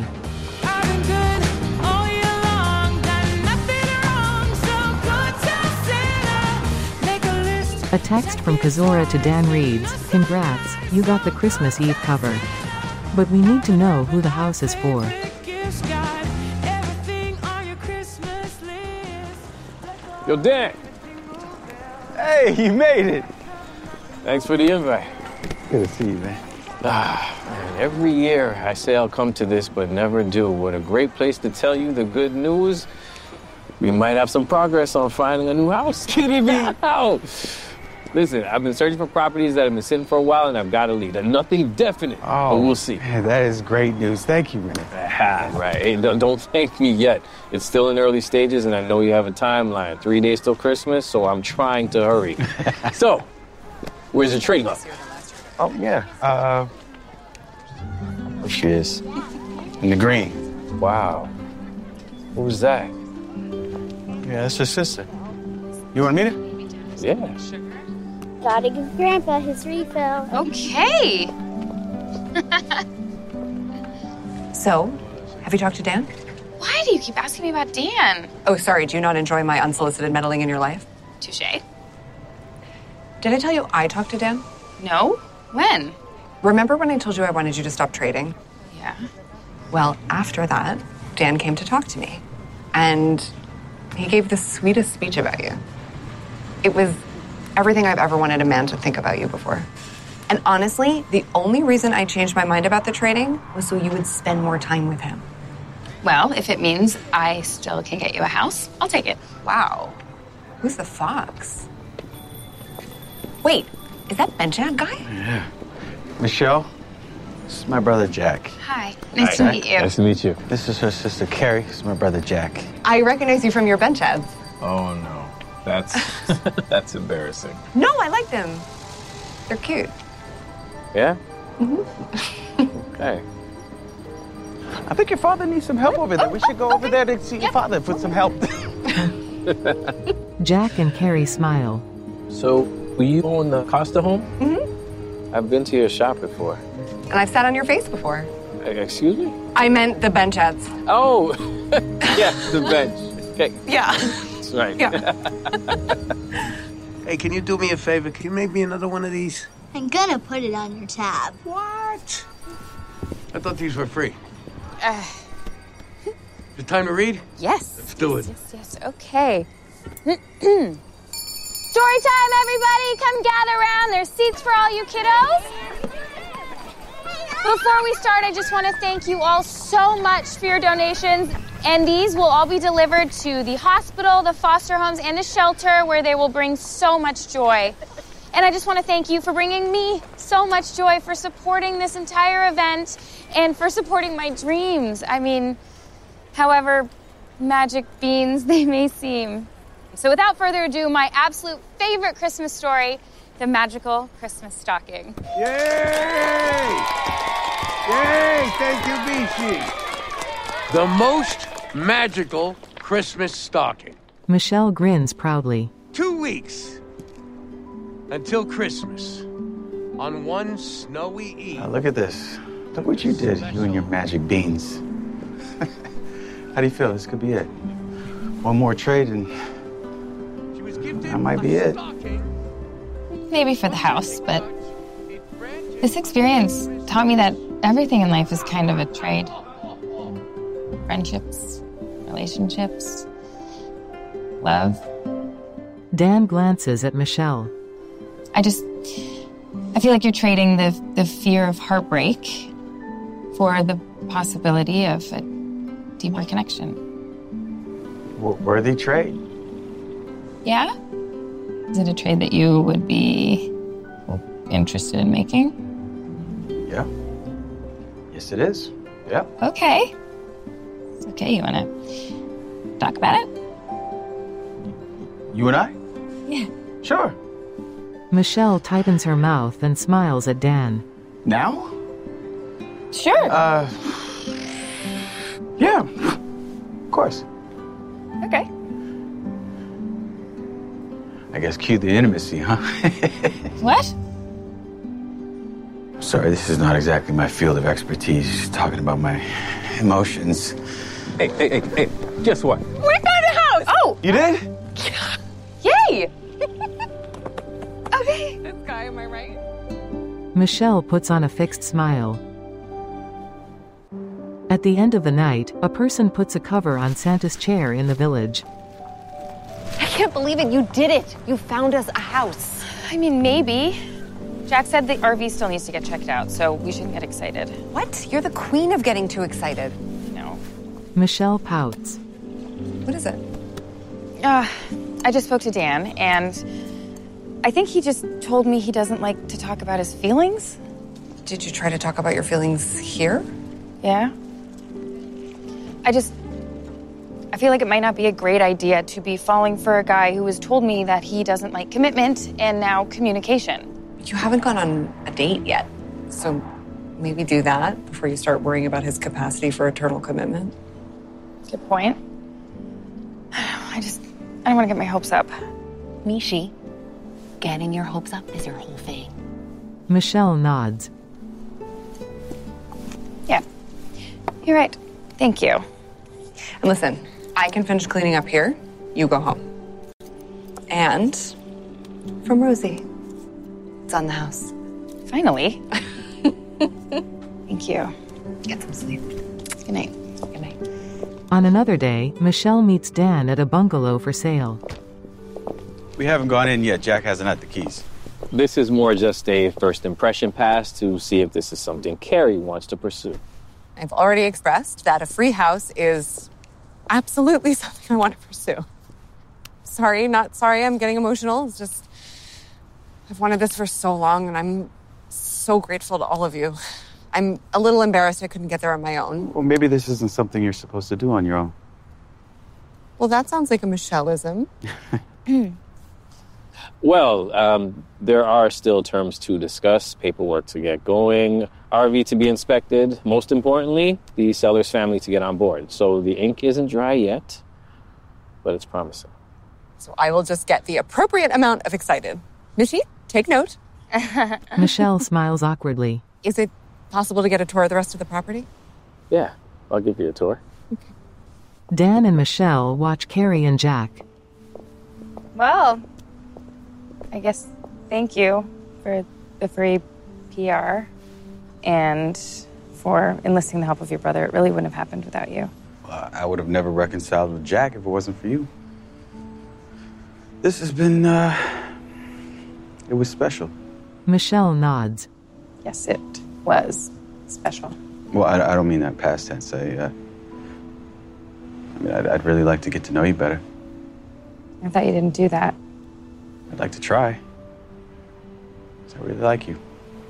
A text from Kazora to Dan reads, "Congrats, you got the Christmas Eve cover. But we need to know who the house is for." Yo, Dan. Hey, you made it. Thanks for the invite. Good to see you, man. Man, every year I say I'll come to this, but never do. What a great place to tell you the good news. We might have some progress on finding a new house. Kidding me? How? Listen, I've been searching for properties that have been sitting for a while, and I've got a lead. Nothing definite, but we'll see. Man, that is great news. Thank you, man. Right. Hey, don't thank me yet. It's still in early stages, and I know you have a timeline. 3 days till Christmas, so I'm trying to hurry. So, where's the trading up? Oh, yeah. There she is. In the green. Wow. Who was that? Yeah, that's her sister. You want to meet her? Yeah. Gotta give Grandpa his refill. Okay. So, have you talked to Dan? Why do you keep asking me about Dan? Oh, sorry, do you not enjoy my unsolicited meddling in your life? Touché. Did I tell you I talked to Dan? No? When? Remember when I told you I wanted you to stop trading? Yeah. Well, after that, Dan came to talk to me. And he gave the sweetest speech about you. It was everything I've ever wanted a man to think about you before. And honestly, the only reason I changed my mind about the trading was so you would spend more time with him. Well, if it means I still can get you a house, I'll take it. Wow. Who's the fox? Wait, is that Benchad guy? Yeah. Michelle, this is my brother Jack. Hi. Nice to meet you. Nice to meet you. This is her sister Carrie. This is my brother Jack. I recognize you from your Benchads. Oh, no. That's embarrassing. No, I like them. They're cute. Yeah? Mm-hmm. Okay. I think your father needs some help over there. We should go over there to see your father for some help. Jack and Carrie smile. So, were you own the Costa home? Mm-hmm. I've been to your shop before. And I've sat on your face before. Excuse me? I meant the Benchads. Oh, yeah, the bench. Okay. Yeah. That's right. Yeah. Hey, can you do me a favor? Can you make me another one of these? I'm gonna put it on your tab. What? I thought these were free. The time to read? Yes. Let's do it. Yes, okay. Story time, everybody! Come gather around. There's seats for all you kiddos. Before we start, I just want to thank you all so much for your donations. And these will all be delivered to the hospital, the foster homes, and the shelter, where they will bring so much joy. And I just want to thank you for bringing me so much joy, for supporting this entire event, and for supporting my dreams. I mean, however magic beans they may seem. So without further ado, my absolute favorite Christmas story, The Magical Christmas Stocking. Yay! Yay! Thank you, Bishi. The most magical Christmas stocking. Michelle grins proudly. 2 weeks until Christmas. On one snowy eve. Now look at this. Look what you did, you and your magic beans. How do you feel? This could be it. One more trade and that might be it. Maybe for the house, but this experience taught me that everything in life is kind of a trade. Friendships, relationships, love. Dan glances at Michelle. I feel like you're trading the fear of heartbreak for the possibility of a deeper connection. Worthy trade. Yeah? Is it a trade that you would be interested in making? Yeah. Yes, it is. Yeah. Okay. It's okay. You want to talk about it? You and I? Yeah. Sure. Michelle tightens her mouth and smiles at Dan. Now? Sure. course. Okay. I guess cue the intimacy, huh? What? Sorry, this is not exactly my field of expertise, talking about my emotions. Hey, guess what? We found a house! Oh! You did? Yay! Okay. This guy, am I right? Michelle puts on a fixed smile. At the end of the night, a person puts a cover on Santa's chair in the village. I can't believe it. You did it. You found us a house. I mean, maybe. Jack said the RV still needs to get checked out, so we shouldn't get excited. What? You're the queen of getting too excited. No. Michelle pouts. What is it? I just spoke to Dan, and I think he just told me he doesn't like to talk about his feelings. Did you try to talk about your feelings here? Yeah. I feel like it might not be a great idea to be falling for a guy who has told me that he doesn't like commitment and now communication. You haven't gone on a date yet, so maybe do that before you start worrying about his capacity for eternal commitment. Good point. I don't want to get my hopes up. Mishi, getting your hopes up is your whole thing. Michelle nods. Yeah. You're right. Thank you. And listen, I can finish cleaning up here. You go home. And from Rosie, it's on the house. Finally. Thank you. Get some sleep. Good night. Good night. On another day, Michelle meets Dan at a bungalow for sale. We haven't gone in yet. Jack hasn't had the keys. This is more just a first impression pass to see if this is something Carrie wants to pursue. I've already expressed that a free house is absolutely something I want to pursue. Sorry, not sorry, I'm getting emotional. It's just, I've wanted this for so long, and I'm so grateful to all of you. I'm a little embarrassed I couldn't get there on my own. Well, maybe this isn't something you're supposed to do on your own. Well, that sounds like a Michelleism. Well, there are still terms to discuss, paperwork to get going, RV to be inspected. Most importantly, the seller's family to get on board. So the ink isn't dry yet, but it's promising. So I will just get the appropriate amount of excited. Mishi, take note. Michelle smiles awkwardly. Is it possible to get a tour of the rest of the property? Yeah, I'll give you a tour. Dan and Michelle watch Carrie and Jack. Well, I guess thank you for the free PR and for enlisting the help of your brother. It really wouldn't have happened without you. I would have never reconciled with Jack if it wasn't for you. This has been, it was special. Michelle nods. Yes, it was special. Well, I don't mean that past tense. I'd really like to get to know you better. I thought you didn't do that. I'd like to try. 'Cause I really like you.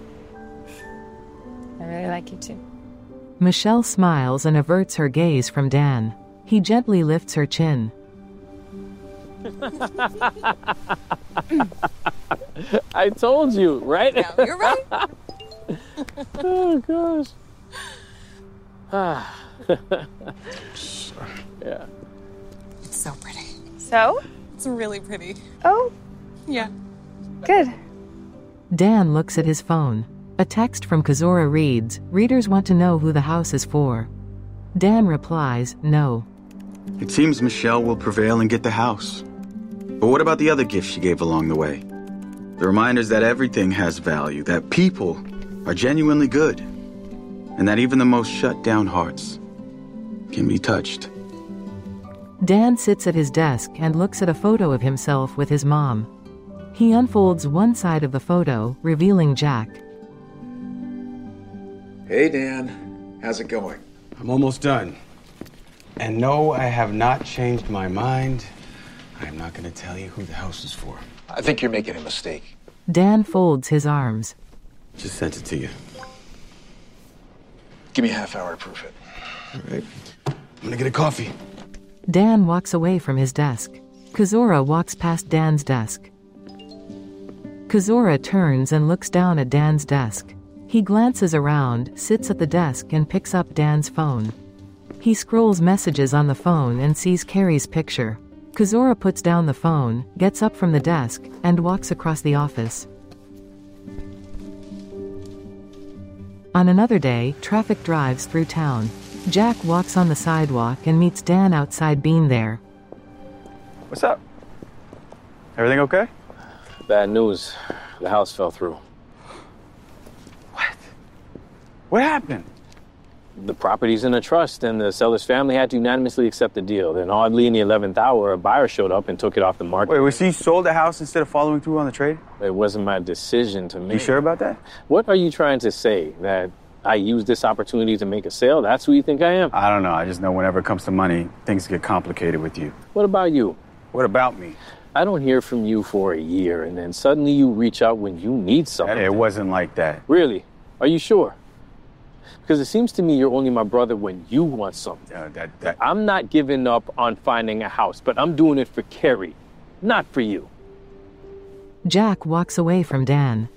I really like you too. Michelle smiles and averts her gaze from Dan. He gently lifts her chin. I told you, right? Yeah, you're right. Oh, gosh. Yeah. It's so pretty. So? It's really pretty. Oh. Yeah. Good. Dan looks at his phone. A text from Kazora reads, "Readers want to know who the house is for." Dan replies, "No." It seems Michelle will prevail and get the house. But what about the other gifts she gave along the way? The reminders that everything has value, that people are genuinely good, and that even the most shut-down hearts can be touched. Dan sits at his desk and looks at a photo of himself with his mom. He unfolds one side of the photo, revealing Jack. Hey, Dan. How's it going? I'm almost done. And no, I have not changed my mind. I'm not going to tell you who the house is for. I think you're making a mistake. Dan folds his arms. Just sent it to you. Give me a half hour to proof it. All right. I'm going to get a coffee. Dan walks away from his desk. Kazora walks past Dan's desk. Kazora turns and looks down at Dan's desk. He glances around, sits at the desk, and picks up Dan's phone. He scrolls messages on the phone and sees Carrie's picture. Kazora puts down the phone, gets up from the desk, and walks across the office. On another day, traffic drives through town. Jack walks on the sidewalk and meets Dan outside Bean there. What's up? Everything okay? Bad news. The house fell through. What happened? The property's in a trust, and the seller's family had to unanimously accept the deal. Then oddly, in the 11th hour, a buyer showed up and took it off the market. Wait, was he sold the house instead of following through on the trade? It wasn't my decision to make. You sure about that? What are you trying to say? That I used this opportunity to make a sale? That's who you think I am? I don't know. I just know whenever it comes to money, things get complicated with you. What about you? What about me? I don't hear from you for a year, and then suddenly you reach out when you need something. It wasn't like that. Really? Are you sure? Because it seems to me you're only my brother when you want something. I'm not giving up on finding a house, but I'm doing it for Carrie, not for you. Jack walks away from Dan.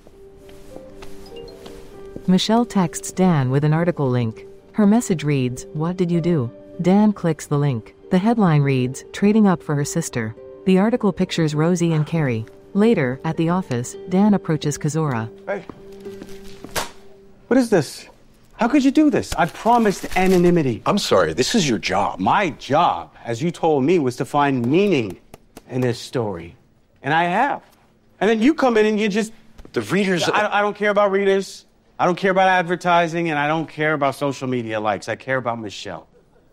Michelle texts Dan with an article link. Her message reads, "What did you do?" Dan clicks the link. The headline reads, "Trading up for her sister." The article pictures Rosie and Carrie. Later, at the office, Dan approaches Kazora. Hey. What is this? How could you do this? I promised anonymity. I'm sorry, this is your job. My job, as you told me, was to find meaning in this story. And I have. And then you come in and you just... The readers... I don't care about readers. I don't care about advertising, and I don't care about social media likes. I care about Michelle.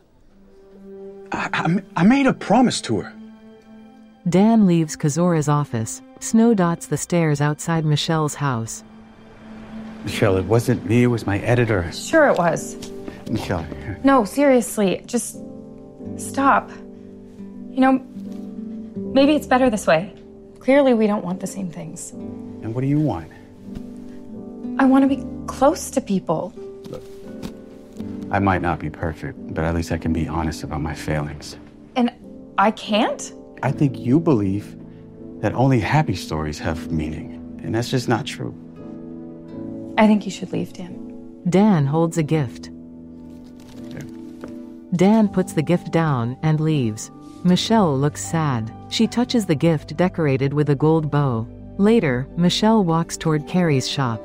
I made a promise to her. Dan leaves Kazora's office. Snow dots the stairs outside Michelle's house. Michelle, it wasn't me, it was my editor. Sure it was. Michelle. No, seriously, just stop. You know, maybe it's better this way. Clearly we don't want the same things. And what do you want? I want to be close to people. Look, I might not be perfect, but at least I can be honest about my failings. And I can't? I think you believe that only happy stories have meaning, and that's just not true. I think you should leave, Dan. Dan holds a gift. Dan puts the gift down and leaves. Michelle looks sad. She touches the gift decorated with a gold bow. Later, Michelle walks toward Carrie's shop.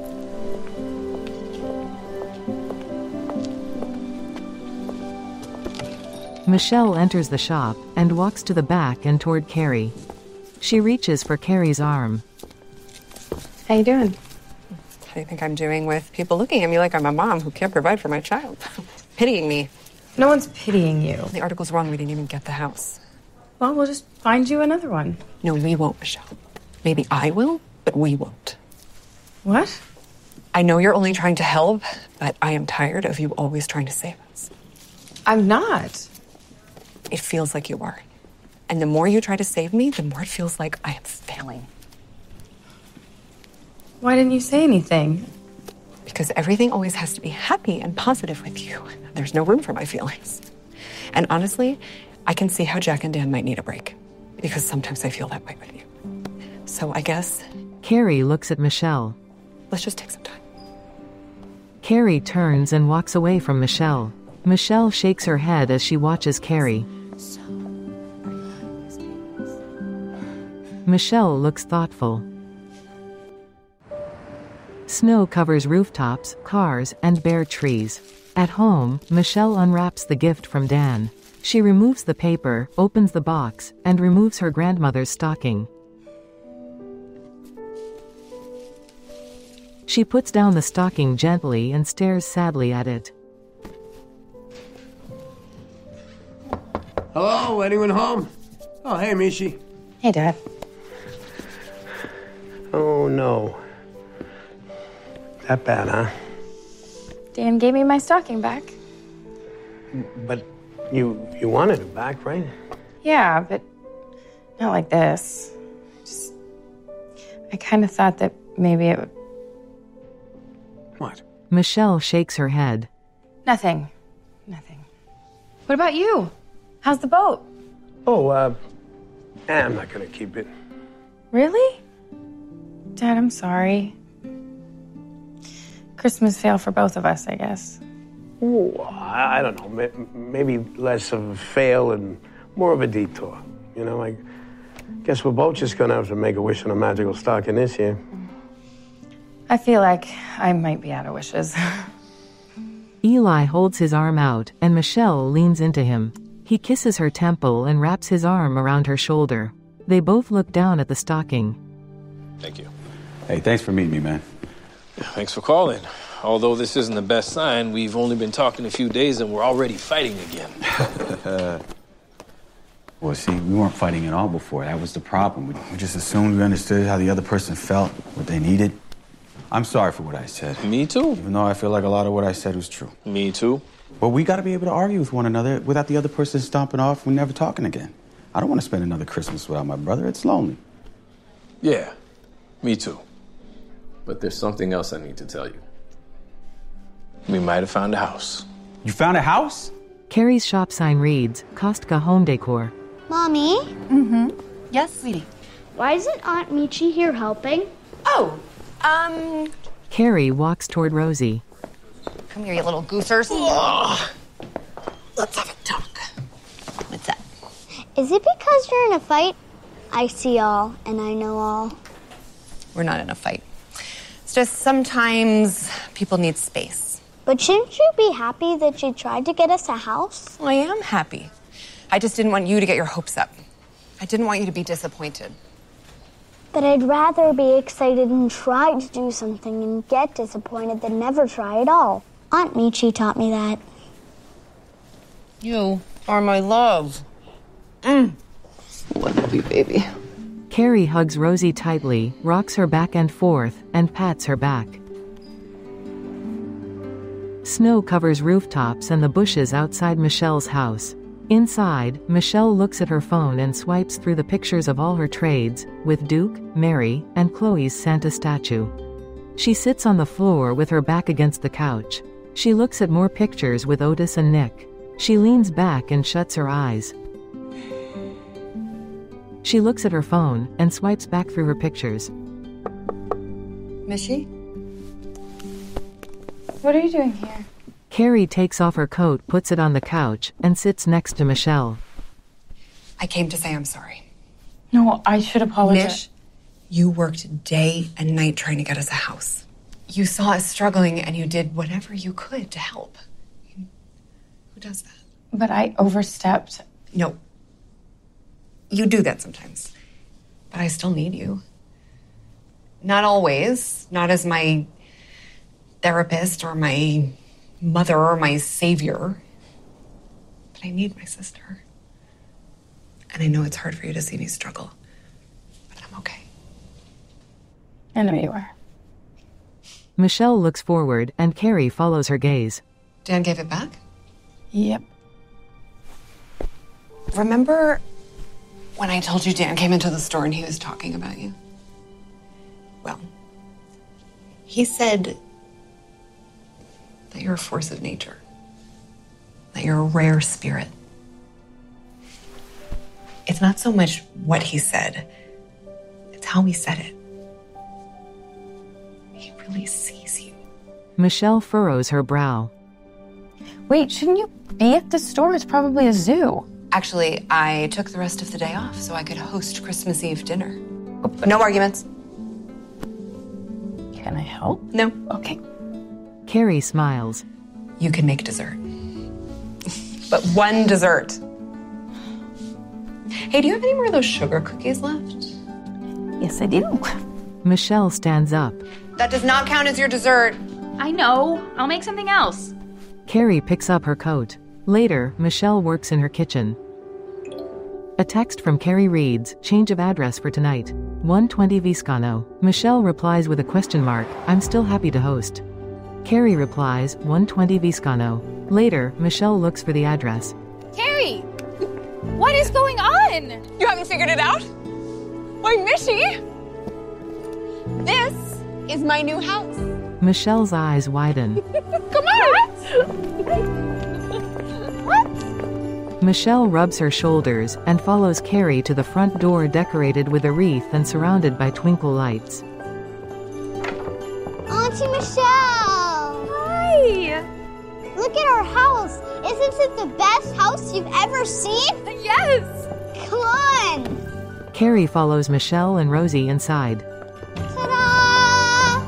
Michelle enters the shop and walks to the back and toward Carrie. She reaches for Carrie's arm. How you doing? How do you think I'm doing with people looking at me like I'm a mom who can't provide for my child? Pitying me. No one's pitying you. The article's wrong. We didn't even get the house. Well, we'll just find you another one. No, we won't, Michelle. Maybe I will, but we won't. What? I know you're only trying to help, but I am tired of you always trying to save us. I'm not. It feels like you are. And the more you try to save me, the more it feels like I am failing. Why didn't you say anything? Because everything always has to be happy and positive with you. There's no room for my feelings. And honestly, I can see how Jack and Dan might need a break. Because sometimes I feel that way with you. So I guess... Carrie looks at Michelle. Let's just take some time. Carrie turns and walks away from Michelle. Michelle shakes her head as she watches Carrie. Michelle looks thoughtful. Snow covers rooftops, cars, and bare trees. At home, Michelle unwraps the gift from Dan. She removes the paper, opens the box, and removes her grandmother's stocking. She puts down the stocking gently and stares sadly at it. Hello, anyone home? Oh, hey, Mishi. Hey, Dad. Oh, no. That bad, huh? Dan gave me my stocking back. But you wanted it back, right? Yeah, but not like this. I kind of thought that maybe it would... What? Michelle shakes her head. Nothing. What about you? How's the boat? Oh, I'm not gonna keep it. Really? Dad, I'm sorry. Christmas fail for both of us, I guess. Ooh, I don't know. Maybe less of a fail and more of a detour. You know, I guess we're both just gonna have to make a wish on a magical stocking this year. I feel like I might be out of wishes. Eli holds his arm out, and Michelle leans into him. He kisses her temple and wraps his arm around her shoulder. They both look down at the stocking. Thank you. Hey, thanks for meeting me, man. Thanks for calling. Although this isn't the best sign, we've only been talking a few days and we're already fighting again. Well, see, we weren't fighting at all before. That was the problem. We just assumed we understood how the other person felt, what they needed. I'm sorry for what I said. Me too. Even though I feel like a lot of what I said was true. Me too. But we got to be able to argue with one another without the other person stomping off and never talking again. I don't want to spend another Christmas without my brother. It's lonely. Yeah, me too. But there's something else I need to tell you. We might have found a house. You found a house? Carrie's shop sign reads, Kostka Home Decor. Mommy? Mm-hmm. Yes, sweetie? Why isn't Aunt Michi here helping? Oh, Carrie walks toward Rosie. Come here, you little goosers. Let's have a talk. What's that? Is it because you're in a fight? I see all, and I know all. We're not in a fight. It's just sometimes people need space. But shouldn't you be happy that you tried to get us a house? Well, I am happy. I just didn't want you to get your hopes up. I didn't want you to be disappointed. But I'd rather be excited and try to do something and get disappointed than never try at all. Aunt Michi taught me that. You are my love. I love you, baby. Carrie hugs Rosie tightly, rocks her back and forth, and pats her back. Snow covers rooftops and the bushes outside Michelle's house. Inside, Michelle looks at her phone and swipes through the pictures of all her trades, with Duke, Mary, and Chloe's Santa statue. She sits on the floor with her back against the couch. She looks at more pictures with Otis and Nick. She leans back and shuts her eyes. She looks at her phone and swipes back through her pictures. Michi? What are you doing here? Carrie takes off her coat, puts it on the couch, and sits next to Michelle. I came to say I'm sorry. No, I should apologize. Mish, you worked day and night trying to get us a house. You saw us struggling and you did whatever you could to help. Who does that? But I overstepped. No. You do that sometimes. But I still need you. Not always. Not as my therapist or my mother or my savior. But I need my sister. And I know it's hard for you to see me struggle. But I'm okay. I know you are. Michelle looks forward, and Carrie follows her gaze. Dan gave it back? Yep. Remember when I told you Dan came into the store and he was talking about you? Well, he said that you're a force of nature. That you're a rare spirit. It's not so much what he said, it's how he said it. He really sees you. Michelle furrows her brow. Wait, shouldn't you be at the store? It's probably a zoo. Actually, I took the rest of the day off so I could host Christmas Eve dinner. No arguments. Can I help? No. Okay. Carrie smiles. You can make dessert. But one dessert. Hey, do you have any more of those sugar cookies left? Yes, I do. Michelle stands up. That does not count as your dessert. I know. I'll make something else. Carrie picks up her coat. Later, Michelle works in her kitchen. A text from Carrie reads, change of address for tonight. 120 Viscano. Michelle replies with a question mark, I'm still happy to host. Carrie replies, 120 Viscano. Later, Michelle looks for the address. Carrie! What is going on? You haven't figured it out? Why, Michi! This is my new house. Michelle's eyes widen. Come on! Michelle rubs her shoulders and follows Carrie to the front door decorated with a wreath and surrounded by twinkle lights. Auntie Michelle! Hi! Look Look at our house. Isn't it the best house you've ever seen? Yes! Come on! Carrie follows Michelle and Rosie inside. Ta-da!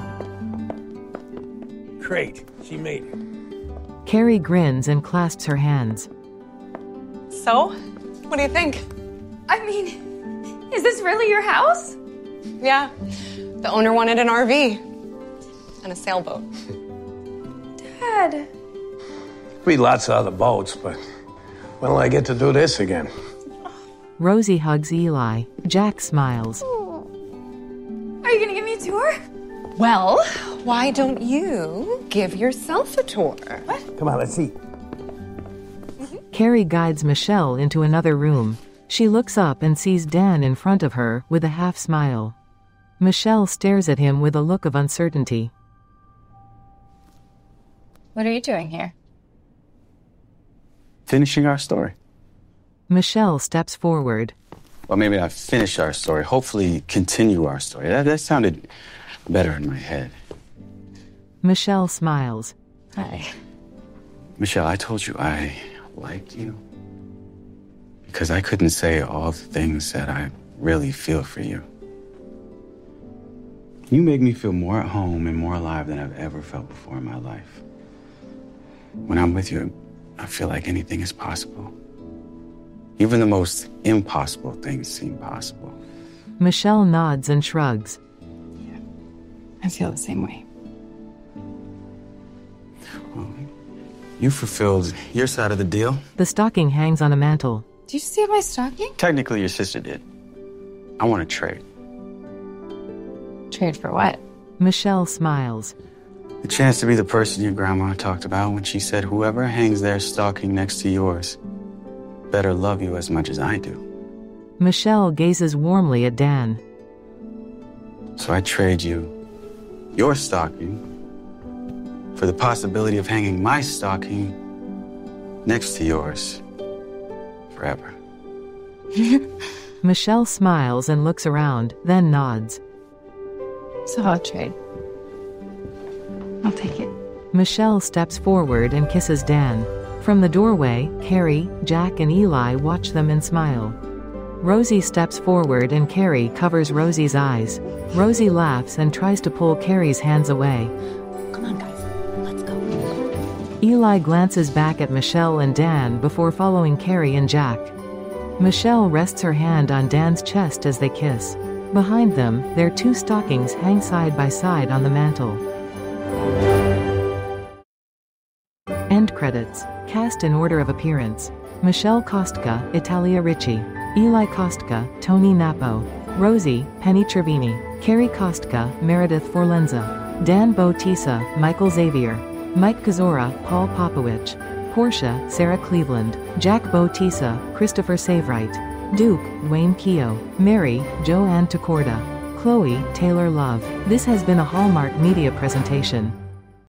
Great. She made it. Carrie grins and clasps her hands. So, what do you think? I mean, is this really your house? Yeah. The owner wanted an RV and a sailboat. Dad. We lots of other boats, but when will I get to do this again? Rosie hugs Eli. Jack smiles. Are you gonna give me a tour? Well, why don't you give yourself a tour? What? Come on, let's see. Carrie guides Michelle into another room. She looks up and sees Dan in front of her with a half smile. Michelle stares at him with a look of uncertainty. What are you doing here? Finishing our story. Michelle steps forward. Well, maybe not finish our story. Hopefully continue our story. That sounded better in my head. Michelle smiles. Hi. Michelle, I told you I liked you because I couldn't say all the things that I really feel for you. You make me feel more at home and more alive than I've ever felt before in my life. When I'm with you, I feel like anything is possible. Even the most impossible things seem possible. Michelle nods and shrugs. I feel the same way. Well, you fulfilled your side of the deal. The stocking hangs on a mantel. Did you see my stocking? Technically, your sister did. I want to trade. Trade for what? Michelle smiles. The chance to be the person your grandma talked about when she said whoever hangs their stocking next to yours better love you as much as I do. Michelle gazes warmly at Dan. So I trade you your stocking for the possibility of hanging my stocking next to yours forever. Michelle smiles and looks around, then nods. Solid trade. I'll take it. Michelle steps forward and kisses Dan. From the doorway, Carrie, Jack, and Eli watch them and smile. Rosie steps forward and Carrie covers Rosie's eyes. Rosie laughs and tries to pull Carrie's hands away. Come on, guys. Let's go. Eli glances back at Michelle and Dan before following Carrie and Jack. Michelle rests her hand on Dan's chest as they kiss. Behind them, their two stockings hang side by side on the mantel. End credits. Cast in order of appearance. Michelle Kostka, Italia Ricci. Eli Kostka, Tony Napo. Rosie, Penny Trevini. Carrie Kostka, Meredith Forlenza. Dan Bautista, Michael Xavier. Mike Kazora, Paul Popowich. Portia, Sarah Cleveland. Jack Bautista, Christopher Saveright. Duke, Wayne Keogh. Mary, Joanne Tacorda. Chloe, Taylor Love. This has been a Hallmark Media presentation.